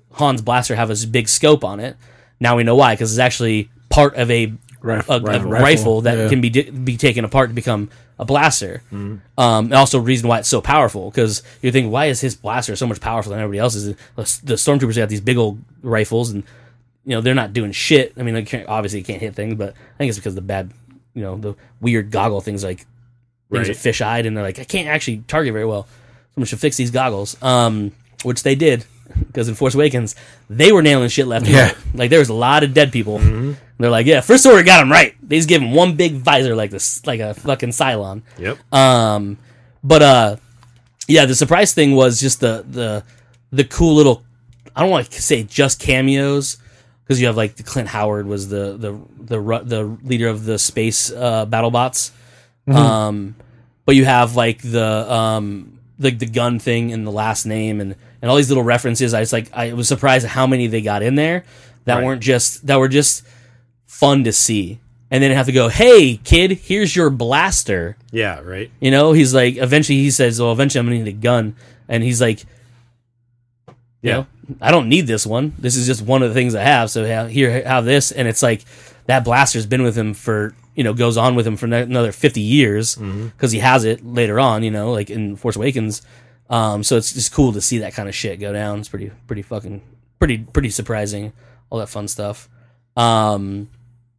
Han's blaster have a big scope on it. Now we know why, because it's actually part of a Rif- a, a rifle. rifle that Yeah. can be di- be taken apart to become a blaster. Mm-hmm. Um, and also, reason why it's so powerful, because you think, why is his blaster so much powerful than everybody else's? The stormtroopers have these big old rifles, and you know they're not doing shit. I mean, they can't, obviously, you can't hit things, but I think it's because of the bad, you know, the weird goggle things like things Right. are fish eyed, and they're like, I can't actually target very well. Someone should fix these goggles. Um, which they did, because in Force Awakens they were nailing shit left and Yeah. right. Like there was a lot of dead people. Mm-hmm. They're like, yeah, First Order got him right. They just give him one big visor like this, like a fucking Cylon. Yep. Um, but uh, yeah, the surprise thing was just the the the cool little. I don't want to say just cameos, because you have like the Clint Howard was the the the ru- the leader of the space uh, battle bots. Um, but you have like the um the the gun thing and the last name and and all these little references. I was like, I was surprised at how many they got in there that Right. weren't just that were just fun to see. And then have to go, hey kid, here's your blaster. Yeah. Right. You know, he's like, eventually he says, well, eventually I'm gonna need a gun, and he's like, you Yeah. know, I don't need this one. This is just one of the things I have. So have, here, have this, and it's like that blaster's been with him for, you know, goes on with him for ne- another fifty years because he has it later on. You know, like in Force Awakens. Um, so it's just cool to see that kind of shit go down. It's pretty, pretty fucking, pretty, pretty surprising. All that fun stuff. Um,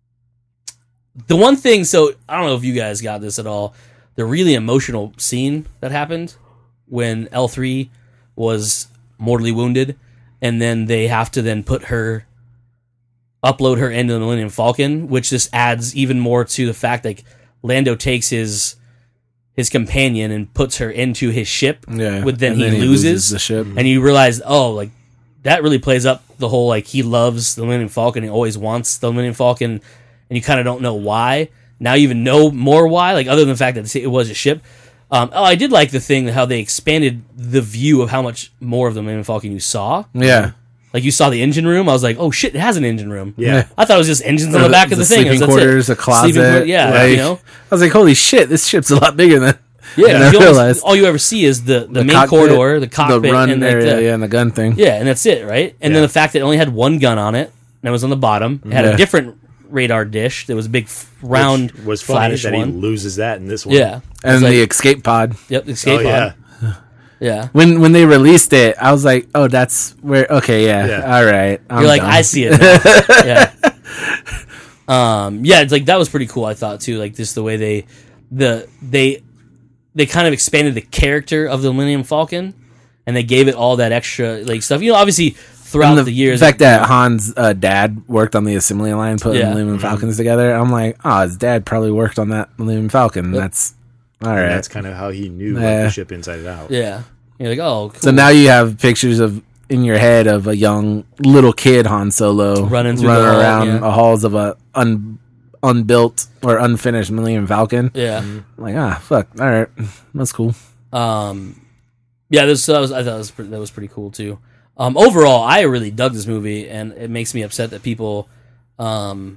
the one thing, so I don't know if you guys got this at all. The really emotional scene that happened when L three was mortally wounded, and then they have to then put her, upload her into the Millennium Falcon, which just adds even more to the fact that Lando takes his his companion and puts her into his ship. Yeah. But then, And he, loses, the ship. and you realize, oh, like that really plays up the whole like he loves the Millennium Falcon, he always wants the Millennium Falcon, and you kind of don't know why. Now you even know more why, like other than the fact that it was a ship. Um, oh, I did like the thing how they expanded the view of how much more of the Millennium Falcon you saw. Yeah. Like you saw the engine room. I was like, oh shit, it has an engine room. Yeah. I thought it was just engines on the back of the thing. Sleeping That's quarters, it. a closet. Sleeping quar- yeah, like, you know. I was like, holy shit, this ship's a lot bigger than. Yeah, And I you almost- realized all you ever see is the, the, the main cockpit, corridor, the cockpit, the run and like area, the, yeah, and the gun thing. yeah, and that's it, right? And Yeah. then the fact that it only had one gun on it, and it was on the bottom. It had Yeah. a different radar dish. There was a big f- round, Which was funny flattish that he one. loses that in this one. Yeah, It was And like, the escape pod. yep, the Oh escape yeah. pod. Yeah, When when they released it, I was like, oh, that's where. Okay, yeah, Yeah. all right. I'm you're like, done. I see it now. yeah. Um. Yeah. It's like that was pretty cool. I thought too. Like just the way they, the they, they kind of expanded the character of the Millennium Falcon, and they gave it all that extra like stuff. You know, obviously throughout And the, the, years, fact that Han's uh, dad worked on the assembly line, putting Yeah. Millennium Falcons together, I'm like, oh, his dad probably worked on that Millennium Falcon. Yep. That's all And right. that's kind of how he knew like, Yeah. the ship inside and out. yeah, you're like, oh, cool. So now you have pictures of in your head of a young little kid Han Solo Running through the running hall, around yeah. the halls of a un, unbuilt or unfinished Millennium Falcon. yeah. I'm like, ah, fuck, all right, that's cool. Um, yeah, this that was I thought that was pretty, that was pretty cool too. Um, overall, I really dug this movie, and it makes me upset that people, um,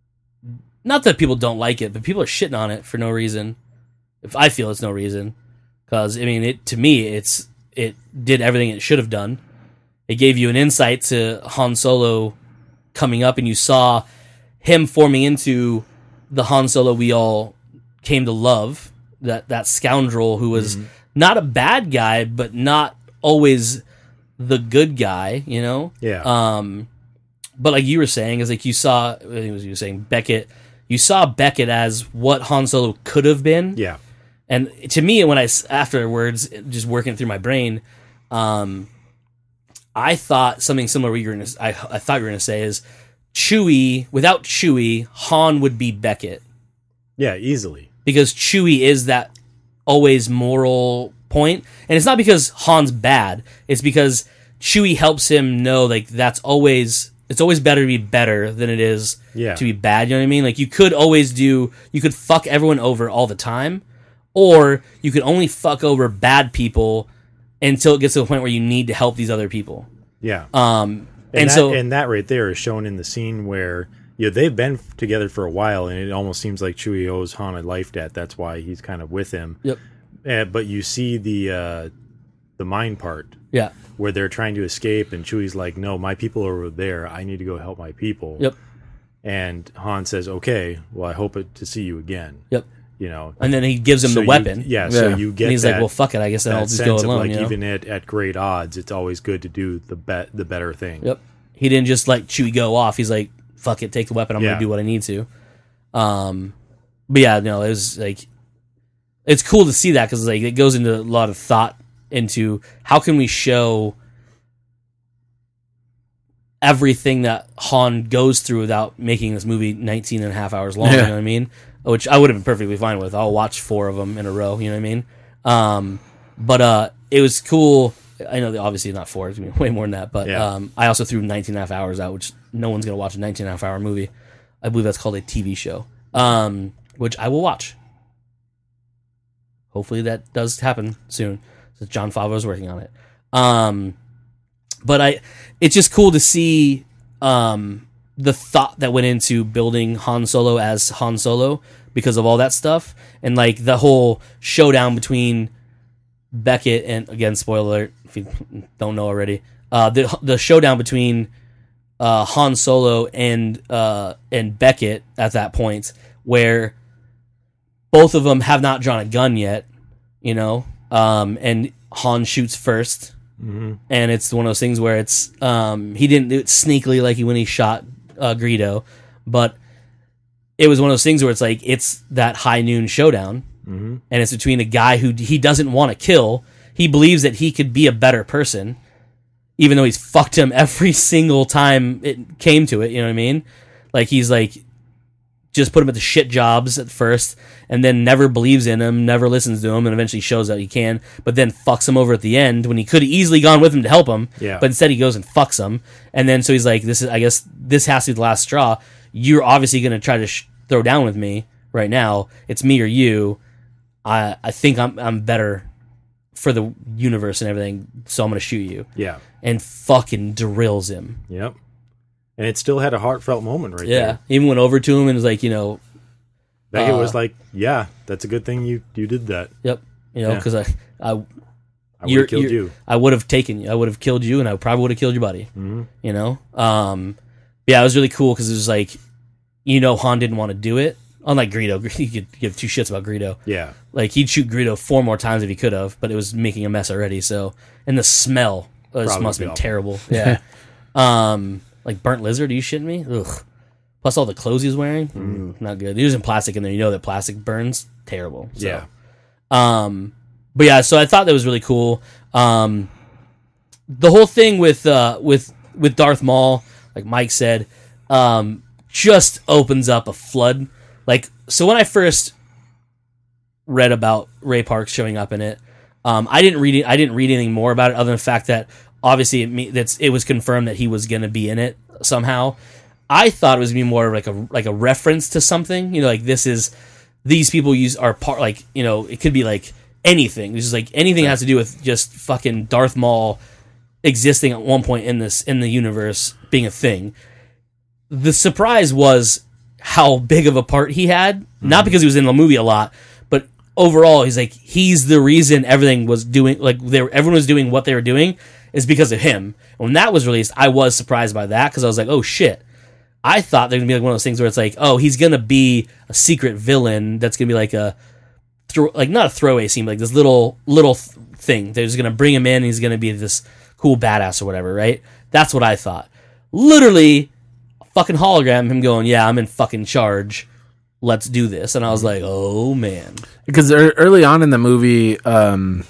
not that people don't like it, but people are shitting on it for no reason. If I feel it's no reason, because I mean, it to me, it's it did everything it should have done. It gave you an insight to Han Solo coming up, and you saw him forming into the Han Solo we all came to love. That that scoundrel who was not a bad guy, but not always the good guy, you know. Yeah. Um, but like you were saying, is like you saw. I think it was you were saying Beckett. You saw Beckett as what Han Solo could have been. yeah. And to me, when I s- afterwards, just working through my brain, um, I thought something similar. What you were gonna, I, I thought you were going to say is Chewie. Without Chewie, Han would be Beckett, Yeah. Easily. because Chewie is that always moral point, and it's not because Han's bad. It's because Chewie helps him know like that's always it's always better to be better than it is Yeah. to be bad. You know what I mean? Like you could always do you could fuck everyone over all the time, or you could only fuck over bad people until it gets to the point where you need to help these other people. Yeah. Um, and, and, that, so and that right there is shown in the scene where you know, they've been together for a while, and it almost seems like Chewie owes Han a life debt. That's why he's kind of with him. Yep. Uh, but you see the uh, the mine part. Yeah. Where they're trying to escape, and Chewie's like, "No, my people are over there. I need to go help my people." Yep. And Han says, "Okay, well, I hope it, to see you again." Yep. You know, and then he gives him so the you- weapon. yeah, so Yeah. you get And he's that, like, "Well, fuck it. I guess then I'll that just sense go of alone." like You know? even at, at great odds, it's always good to do the bet the better thing. Yep. He didn't just let Chewie go off. He's like, "Fuck it, take the weapon. I'm Yeah. gonna do what I need to." Um, but yeah, no, it was like, it's cool to see that because like it goes into a lot of thought into how can we show everything that Han goes through without making this movie nineteen and a half hours long. Yeah. You know what I mean? Which I would have been perfectly fine with. I'll watch four of them in a row. You know what I mean? Um, but uh, it was cool. I know that obviously not four. It's gonna be way more than that. But Yeah. um, I also threw nineteen and a half hours out, which no one's going to watch a nineteen and a half hour movie. I believe that's called a T V show, um, which I will watch. Hopefully that does happen soon. So John Favreau's working on it. Um, but I, it's just cool to see um, the thought that went into building Han Solo as Han Solo because of all that stuff, and like the whole showdown between Beckett and, again, spoiler alert if you don't know already, uh, the the showdown between uh, Han Solo and uh, and Beckett at that point, where both of them have not drawn a gun yet, you know, um, and Han shoots first. Mm-hmm. And it's one of those things where it's um, he didn't do it sneakily like when he shot uh, Greedo, but it was one of those things where it's like it's that high noon showdown, Mm-hmm. and it's between a guy who he doesn't want to kill. He believes that he could be a better person, even though he's fucked him every single time it came to it. You know what I mean? Like he's like just put him at the shit jobs at first, and then never believes in him, never listens to him, and eventually shows that he can, but then fucks him over at the end when he could have easily gone with him to help him. Yeah. But instead he goes and fucks him, and then so he's like, "This is, I guess, this has to be the last straw. You're obviously going to try to sh- throw down with me right now. It's me or you. I I think I'm I'm better for the universe and everything, so I'm going to shoot you." Yeah. And fucking drills him. Yep. And it still had a heartfelt moment right Yeah. there. Even went over to him and was like, you know, Beckett Uh, was like, "Yeah, that's a good thing you you did that. yep, you know, Yeah. because I I I would You're- have killed you're- you." I would have taken you. I would have killed you, and I probably would have killed your buddy. Mm-hmm. You know, um, yeah, it was really cool because it was like, you know, Han didn't want to do it. Unlike Greedo, he could give two shits about Greedo. Yeah. Like he'd shoot Greedo four more times if he could have, but it was making a mess already. So, and the smell uh, this Probably must have been awful. terrible. Yeah, um, like burnt lizard. Are you shitting me? Ugh. Plus all the clothes he was wearing, mm, not good. He was in plastic in there. You know that plastic burns terrible. So. Yeah. Um, but yeah, so I thought that was really cool. Um, the whole thing with uh, with with Darth Maul, like Mike said, um, just opens up a flood. Like, so when I first read about Ray Parks showing up in it, um, I didn't read it. I didn't read anything more about it other than the fact that obviously it me- that's it was confirmed that he was going to be in it somehow. I thought it was gonna be more like a like a reference to something, you know, like this is these people use are part like you know it could be like anything. This is like anything that has to do with just fucking Darth Maul existing at one point in this in the universe being a thing. The surprise was how big of a part he had, not because he was in the movie a lot, but overall he's like he's the reason everything was doing like they were, everyone was doing what they were doing is because of him. When that was released, I was surprised by that because I was like, oh shit. I thought they're gonna be like one of those things where it's like, oh, he's gonna be a secret villain that's gonna be like a, throw, like not a throwaway scene, but like this little little th- thing. They're just gonna bring him in. And he's gonna be this cool badass or whatever, right? That's what I thought. Literally, a fucking hologram, him going, yeah, I'm in fucking charge. Let's do this. And I was like, oh man, Because er- early on in the movie, um,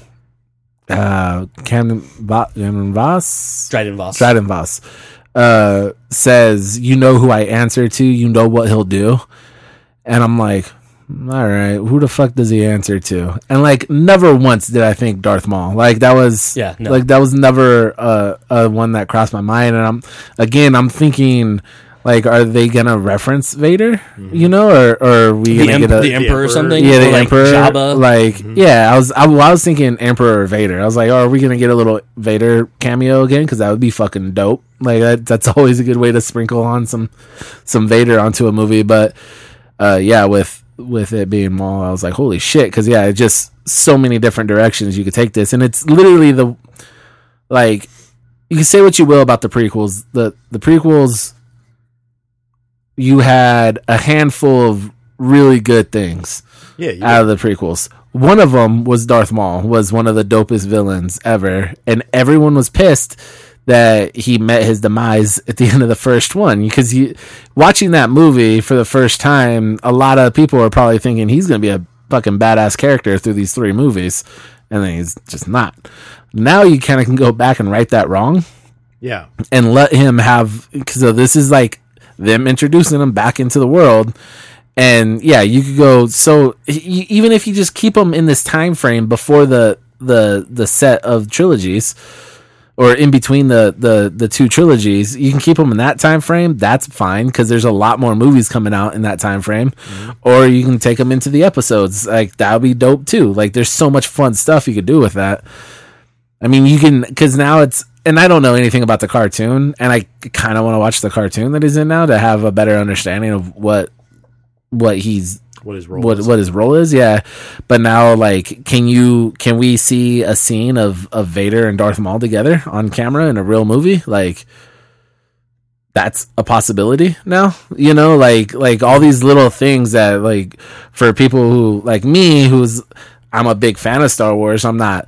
uh, Cameron Va- Cameron Voss, Dryden Voss. Dryden Voss, uh, says, "You know who I answer to. You know what he'll do." And I'm like, all right, who the fuck does he answer to? And like, never once did I think Darth Maul. Like that was, Yeah, no. like that was never uh, uh one that crossed my mind. And I'm again, I'm thinking. Like, are they gonna reference Vader? Mm-hmm. You know, or, or are we the, gonna em- get a the Emperor or Emperor. something? yeah, the Or like Emperor? Jabba. Like, Mm-hmm. yeah, I was I, well, I was thinking Emperor or Vader. I was like, oh, are we gonna get a little Vader cameo again? Because that would be fucking dope. Like that, that's always a good way to sprinkle on some some Vader onto a movie. But uh, yeah, with with it being Maul, I was like, holy shit! Because yeah, it just so many different directions you could take this, and it's literally the like you can say what you will about the prequels. The the prequels, you had a handful of really good things Yeah, you out of the prequels. One of them was Darth Maul, was one of the dopest villains ever, and everyone was pissed that he met his demise at the end of the first one, because you watching that movie for the first time, a lot of people are probably thinking he's going to be a fucking badass character through these three movies, and then he's just not. Now you kind of can go back and right that wrong yeah. and let him have, because this is like them introducing him back into the world. And yeah, you could go, so y- even if you just keep them in this time frame before the the the set of trilogies, or in between the the the two trilogies, you can keep them in that time frame. That's fine, because there's a lot more movies coming out in that time frame. Mm-hmm. Or you can take them into the episodes. Like that would be dope too. Like there's so much fun stuff you could do with that. I mean, you can, because now it's, and I don't know anything about the cartoon, and I kind of want to watch the cartoon that he's in now to have a better understanding of what what he's What his role what is. what his role is. Yeah, but now, like, can you can we see a scene of of Vader and Darth Maul together on camera in a real movie? Like, that's a possibility now. You know, like like all these little things that, like, for people who like me, who's I'm a big fan of Star Wars. I'm not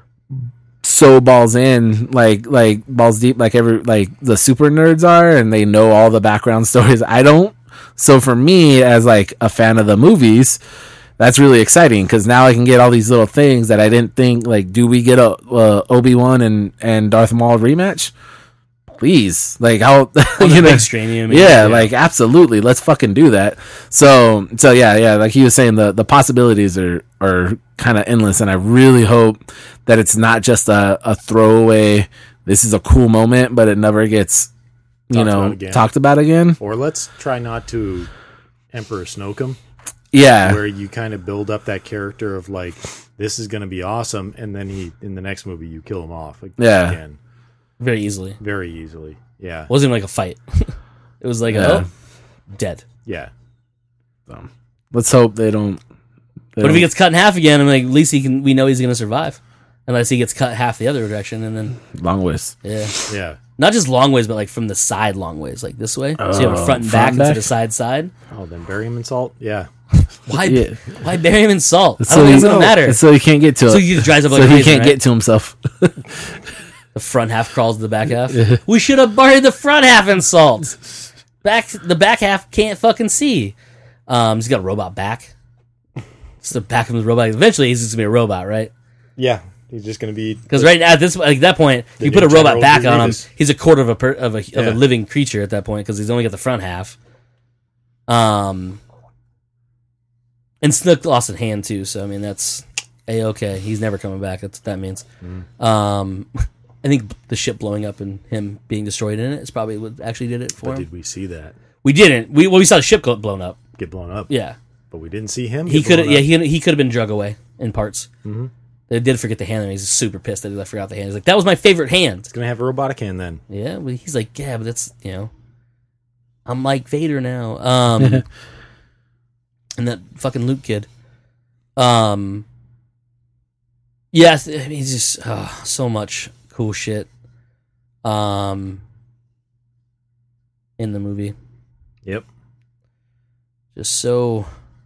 so balls in, like like balls deep, like every like the super nerds are, and they know all the background stories. I don't. So for me, as like a fan of the movies, that's really exciting, because now I can get all these little things that I didn't think. Like, do we get a uh, Obi-Wan and and Darth Maul rematch? Please, like how you know, big screen, you mean? yeah, Yeah. like absolutely, let's fucking do that. So so yeah, yeah, like he was saying, the the possibilities are are kind of endless, and I really hope that it's not just a, a throwaway. This is a cool moment, but it never gets, you Talked know, about again. talked about again. Or let's try not to Emperor Snoke him, Yeah, where you kind of build up that character of like, this is going to be awesome, and then he in the next movie you kill him off. Like, Yeah. again, Very easily. very easily. Yeah, It wasn't even like a fight. It was like, Yeah. oh, dead. yeah. so, let's hope they don't. They But if he don't- gets cut in half again, I'm like, at least he can. We know he's going to survive, unless he gets cut half the other direction, and then long ways. yeah, Yeah. not just long ways, but like from the side long ways, like this way. so you have a Oh, front and front back and instead back? of side side. Oh, then bury him in salt. Yeah. Why? Yeah. Why bury him in salt? I So don't think he- it's gonna matter. So he can't get to So it. he just dries up like so he crazy, can't right? get to himself. The front half crawls to the back half. We should have buried the front half in salt. Back the back half can't fucking see. Um, he's got a robot back. It's the back of his robot. Eventually, he's just gonna be a robot, right? Yeah. He's just going to be. Because right now, at this like that point, The you put a new robot General back on him. Grievous. He's a quarter of a per, of a of Yeah. a living creature at that point because he's only got the front half. Um, and Snook lost a hand too, so I mean that's a okay. He's never coming back. That's what that means. Mm. Um, I think the ship blowing up and him being destroyed in it is probably what actually did it for But him. did we see that We didn't. We well, we saw the ship go blown up. get blown up? Yeah, But we didn't see him. he get could. blown Yeah, up? he he could have been drug away in parts. Mm-hmm. They did forget the hand, and he's super pissed that he forgot the hand. He's like, "That was my favorite hand." He's going to have a robotic hand then. Yeah, but he's like, yeah, but that's, you know, I'm like Vader now. Um, and that fucking Luke kid. Um, yes, I mean, he's just oh, so much cool shit. Um, in the movie, Yep. just so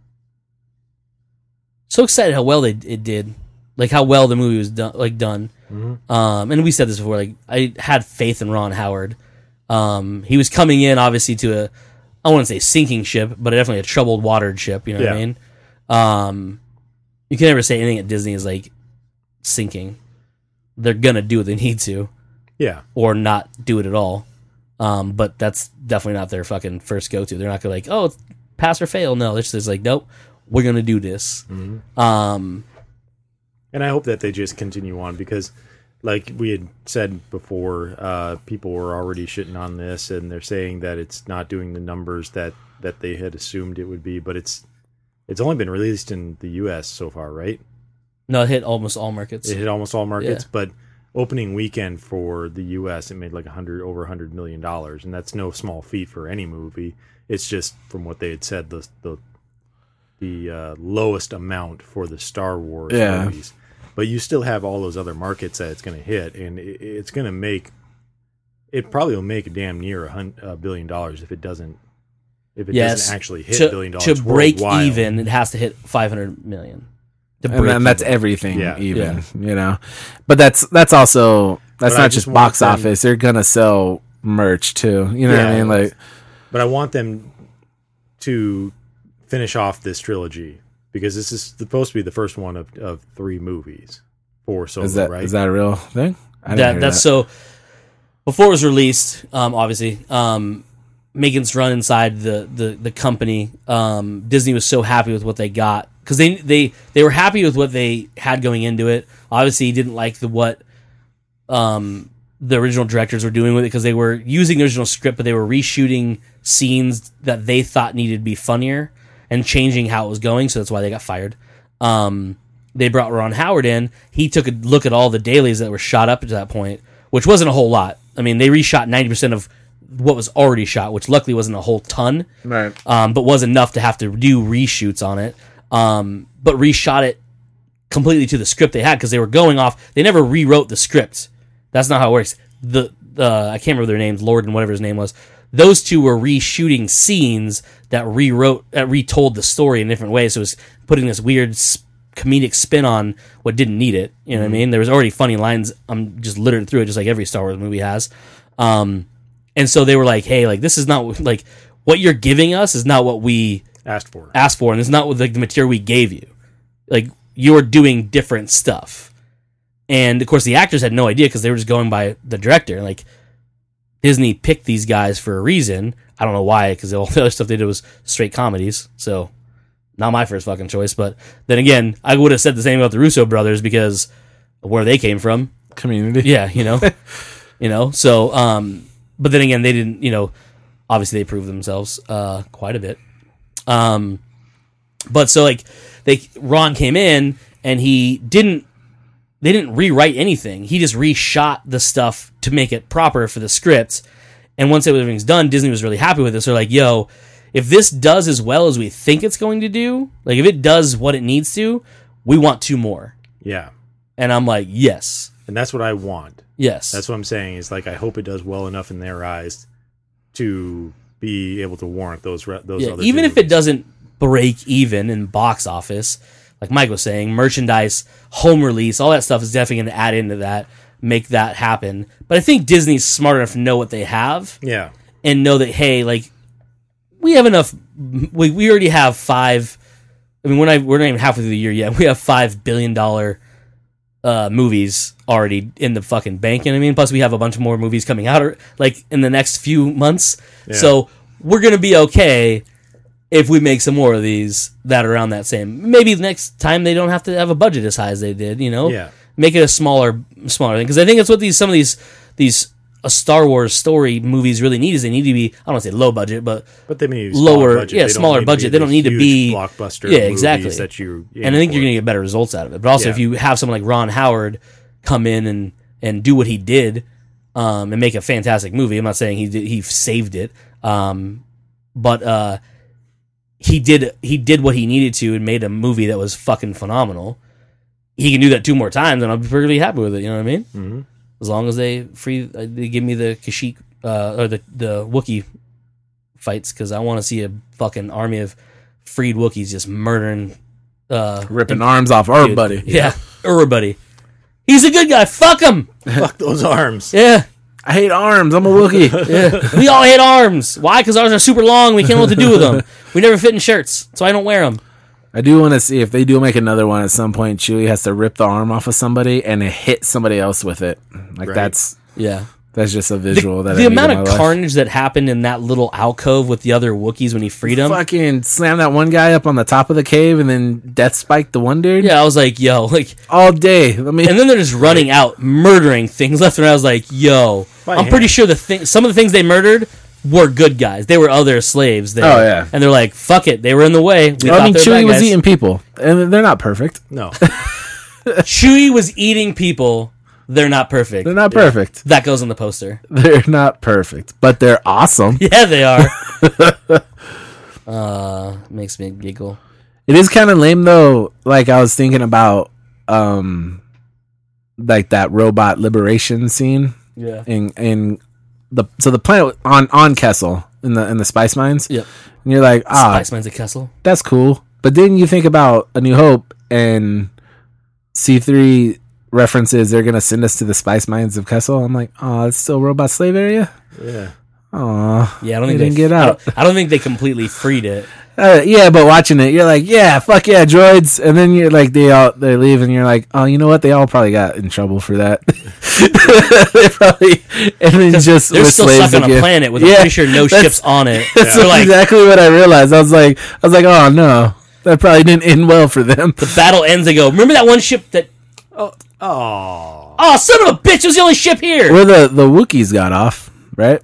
so excited how well they it did, like how well the movie was done, like done. Mm-hmm. Um, and we said this before, like I had faith in Ron Howard. Um, he was coming in obviously to a, I wouldn't say sinking ship, but definitely a troubled watered ship. You know what I Yeah. mean? Um, you can never say anything at Disney is like sinking. They're gonna do what they need to, Yeah. or not do it at all. Um, but that's definitely not their fucking first go to. They're not gonna like, oh, it's pass or fail. No, it's just like, nope, we're gonna do this. Mm-hmm. Um, And I hope that they just continue on because, like we had said before, uh, people were already shitting on this, and they're saying that it's not doing the numbers that, that they had assumed it would be. But it's it's only been released in the U S so far, right? no, it hit almost all markets. It hit almost all markets, Yeah. but opening weekend for the U S it made like a hundred over a hundred million dollars, and that's no small feat for any movie. It's just from what they had said the the the uh, lowest amount for the Star Wars Yeah. movies. but you still have all those other markets that it's going to hit, and it, it's going to make it probably will make damn near a, hun- a billion dollars if it doesn't if it Yes. doesn't actually hit to, a billion dollars to break worldwide. even, it has to hit five hundred million. To And, break and that's even. everything, Yeah. even Yeah. you know. But that's that's also that's But I not just just box want them- office. They're gonna sell merch too. You know what I Yeah. mean? Like, But I want them to finish off this trilogy because this is supposed to be the first one of, of three movies for Solo, is that right? is that a real thing? I didn't That hear that's that. so. Before it was released, um, obviously, um, Megan's run inside the the the company. Um, Disney was so happy with what they got because they they they were happy with what they had going into it. Obviously, he didn't like the what um, the original directors were doing with it because they were using the original script, but they were reshooting scenes that they thought needed to be funnier and changing how it was going. So that's why they got fired. Um, they brought Ron Howard in. He took a look at all the dailies that were shot up to that point, which wasn't a whole lot. I mean, they reshot ninety percent of what was already shot, which luckily wasn't a whole ton, right. um, but was enough to have to do reshoots on it. Um, but reshot it completely to the script they had because they were going off. They never rewrote the script. That's not how it works. The uh, I can't remember their names, Lord and whatever his name was. Those two were reshooting scenes that rewrote, that retold the story in different ways. So it was putting this weird s- comedic spin on what didn't need it. You know what I mean? There was already funny lines. I'm just littered through it, just like every Star Wars movie has. Um, and so they were like, "Hey, like this is not like what you're giving us is not what we asked for. asked for, and it's not what like the material we gave you. Like you're doing different stuff." And of course, the actors had no idea because they were just going by the director. Like Disney picked these guys for a reason. I don't know why, because all the other stuff they did was straight comedies. So not my first fucking choice. But then again, I would have said the same about the Russo brothers because of where they came from. Community. Yeah, you know, you know. So, um, but then again, they didn't. You know, obviously they proved themselves uh, quite a bit. Um, but so like they Ron came in and he didn't. They didn't rewrite anything. He just reshot the stuff to make it proper for the script. And once everything's done, Disney was really happy with it. So they're like, yo, if this does as well as we think it's going to do, like if it does what it needs to, we want two more. Yeah. And I'm like, yes. And that's what I want. Yes. That's what I'm saying is like I hope it does well enough in their eyes to be able to warrant those re- those yeah, other even two if it movies. doesn't break even in box office, like Mike was saying, merchandise, home release, all that stuff is definitely going to add into that, make that happen. But I think Disney's smart enough to know what they have Yeah. and know that, hey, like, we have enough, we, we already have five, I mean, we're not, we're not even halfway through the year yet. We have five billion dollars uh, movies already in the fucking bank, you know what I mean? Plus we have a bunch more movies coming out, or, like, in the next few months. Yeah. So we're going to be okay if we make some more of these that are around that same. Maybe next time they don't have to have a budget as high as they did, you know? Yeah. Make it a smaller smaller thing. Because I think that's what these some of these these a Star Wars story movies really need is they need to be, I don't want to say low budget, but But they mean lower, budget. yeah, They don't smaller need to budget. be they don't the need to huge be blockbuster. Yeah, movies exactly. That you and I think you're going to get better results out of it. But also, Yeah. if you have someone like Ron Howard come in and, and do what he did um, and make a fantastic movie, I'm not saying he did, he saved it, um, but uh, he did he did what he needed to and made a movie that was fucking phenomenal. He can do that two more times, and I'll be perfectly happy with it. You know what I mean? Mm-hmm. As long as they free, uh, they give me the Kashyyyk uh, or the the Wookiee fights, because I want to see a fucking army of freed Wookiees just murdering, uh, Ripping arms off everybody. Yeah, everybody. He's a good guy. Fuck him. Fuck those arms. Yeah, I hate arms. I'm a Wookiee. yeah. We all hate arms. Why? Because ours are super long. We can't know what to do with them. We never fit in shirts, so I don't wear them. I do want to see if they do make another one at some point. Chewie has to rip the arm off of somebody and hit somebody else with it. Like Right. that's Yeah. that's just a visual that The I need amount in of my life. carnage that happened in that little alcove with the other Wookiees when he freed him. Fucking slam that one guy up on the top of the cave and then death spike the one dude. Yeah, I was like, yo, like, all day. Let me. and then they're just running out, murdering things left and right. I was like, yo, By I'm pretty hand. sure the thing, some of the things they murdered were good guys. They were other slaves there. Oh, yeah. And they're like, fuck it. They were in the way. We I thought mean, they were Chewie bad was guys. eating people, and they're not perfect. No. Chewie was eating people. They're not perfect. They're not perfect. That goes on the poster. They're not perfect, but they're awesome. Yeah, they are. uh, makes me giggle. It is kind of lame though. Like I was thinking about, um, like that robot liberation scene Yeah. in in the so the planet on on Kessel in the in the spice mines. Yep. And you're like, ah, Spice Mines at Kessel. that's cool. But then you think about A New Hope and C three references they're gonna send us to the spice mines of Kessel. I'm like, oh, it's still robot slave area. Yeah. Oh, Yeah, I don't they think didn't they get I out. don't, I don't think they completely freed it. Uh, yeah, but watching it, you're like, yeah, fuck yeah, droids. And then you're like, they all they leave, and you're like, oh, you know what? They all probably got in trouble for that. They probably and then just They're were still slaves stuck on a again. planet with Yeah, I'm pretty sure no that's- ships on it. That's So like exactly what I realized. I was like, I was like, oh no, that probably didn't end well for them. the battle ends. They go. Remember that one ship that? Oh. Oh, son of a bitch! It was the only ship here. Where the the Wookiees got off, right?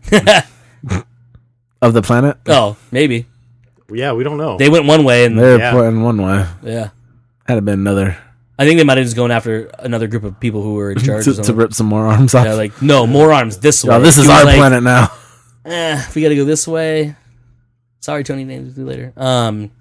Of the planet, Oh, maybe Yeah, we don't know. they went one way, and they're Yeah. pointing one way. yeah, Had to been another I think they might have just gone after another group of people who were in charge. to, or to something. rip some more arms off. Yeah, like no more arms this way. oh, this is He was our like, planet now. Eh, if we got to go this way. Sorry, Tony. Names you later. Um.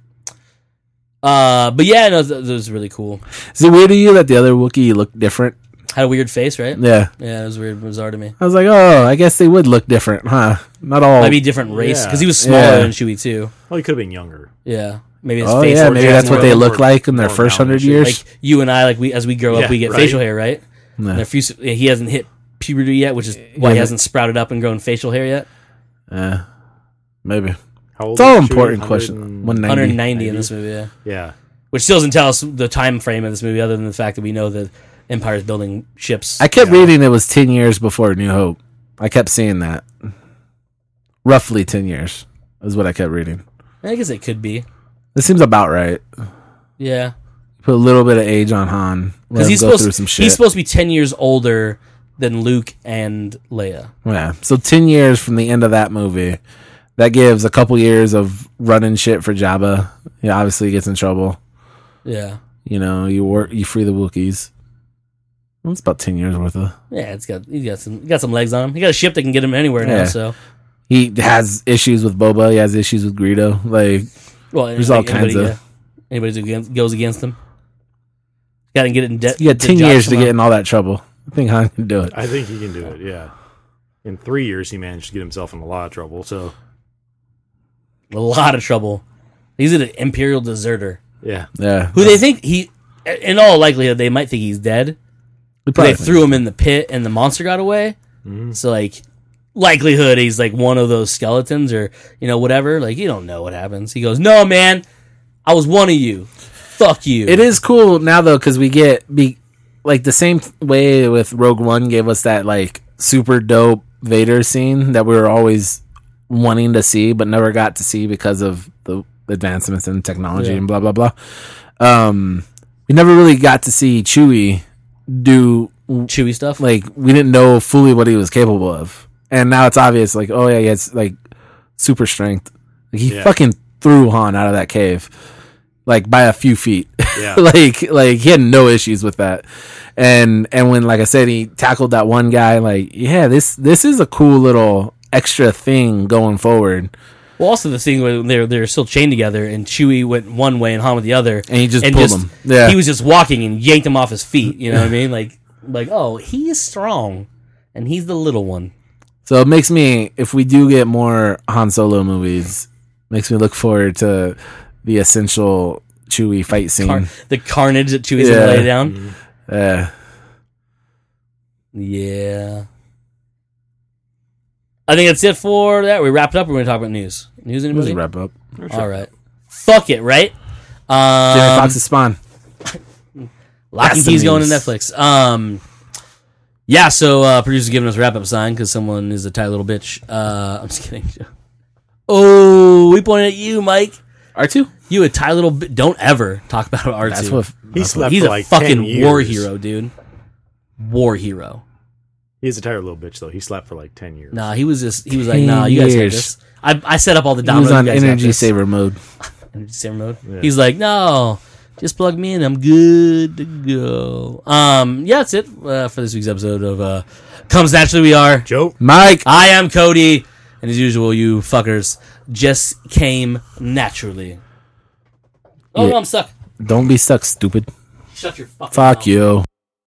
Uh, but yeah, no, that, that was really cool. Is it weird to you that the other Wookiee looked different? Had a weird face, right? Yeah. Yeah, it was weird, bizarre to me. I was like, oh, I guess they would look different, huh? Not all. Might be different race yeah. because he was smaller Yeah. than Chewie too. Well, he could have been younger. Yeah, maybe his Oh face. yeah, looked maybe just that's what more they like- look like in their more first hundred malnourished. years. Like you and I, like we as we grow up, Yeah, we get right. facial hair, right? Yeah. And their fus- he hasn't hit puberty yet, which is why he Yeah. hasn't sprouted up and grown facial hair yet. Yeah, maybe. How old It's all is Chewie? important one hundred question. and- One one hundred ninety. ninety in this movie, yeah. Yeah. Which still doesn't tell us the time frame of this movie, other than the fact that we know that Empire's building ships. I kept Yeah. reading it was ten years before New Hope. I kept seeing that. Roughly ten years is what I kept reading. I guess it could be, This seems about right. yeah. Put a little bit of age on Han. Let Because him he's go supposed through some shit. he's supposed to be ten years older than Luke and Leia. Yeah. So ten years from the end of that movie, that gives a couple years of running shit for Jabba. He obviously gets in trouble. Yeah, You know, you work, you free the Wookiees. Well, it's about ten years worth of. yeah. It's got he's got some he got some legs on him. He got a ship that can get him anywhere now. Yeah. So He has issues with Boba. He has issues with Greedo. Like, well, There's all kinds anybody, of- yeah. anybody who against, goes against him. Got to get it in debt. you got ten years to get in all that trouble. I think Han can do it. I think he can do it, yeah. In three years, he managed to get himself in a lot of trouble, so, a lot of trouble. He's an imperial deserter yeah. Yeah. who they think he, in all likelihood, they might think he's dead. We They threw him in the pit and the monster got away. Mhm. So like likelihood he's like one of those skeletons or you know whatever. Like you don't know what happens. He goes, "No, man, I was one of you. Fuck you." It is cool now though because we get be like the same way with Rogue One gave us that like super dope Vader scene that we were always wanting to see but never got to see because of the advancements in technology Yeah. and blah blah blah. Um, we never really got to see Chewie do Chewy stuff. like we didn't know fully what he was capable of, and now it's obvious. Like, oh yeah, he has like super strength. Like, he Yeah. fucking threw Han out of that cave, like by a few feet. Yeah. like, like he had no issues with that. And and when, like I said, he tackled that one guy. Like, yeah, this this is a cool little extra thing going forward. Well, also the thing where they're they're still chained together, and Chewie went one way and Han went the other, And he just pulled him. Yeah. he was just walking and yanked him off his feet. You know what I mean? Like, like oh, he is strong, and he's the little one. So it makes me, if we do get more Han Solo movies, makes me look forward to the essential Chewie fight scene. Car- the carnage that Chewie's Yeah. gonna lay down. Yeah. Yeah. I think that's it for that. We wrapped up. We're going to talk about news. News, Let's anybody? wrap up. All right. Fuck it, right? Jamie Um, Foxx's Spawn. Lock and That's the Key's going to news. Netflix. Um, yeah, so uh, producer's giving us a wrap-up sign because someone is a tight little bitch. Uh, I'm just kidding. Oh, we pointed at you, Mike. R two? You a tight little bitch. Don't ever talk about R two. That's what. He that's slept He's for a like fucking ten war years. hero, dude. War hero. He's a tired little bitch, though. He slept for like ten years. Nah, he was just, he was like, nah, you guys got Years. this. I, I set up all the He was dominoes. on you guys got energy this. saver mode. Energy saver mode. Yeah. He's like, no, just plug me in. I'm good to go. Um, yeah, that's it uh, for this week's episode of uh, Comes Naturally We Are. Joe? Mike! I am Cody, and as usual, you fuckers just came naturally. Oh, Yeah. no, I'm stuck. Don't be stuck, stupid. Shut your fucking Fuck mouth. you.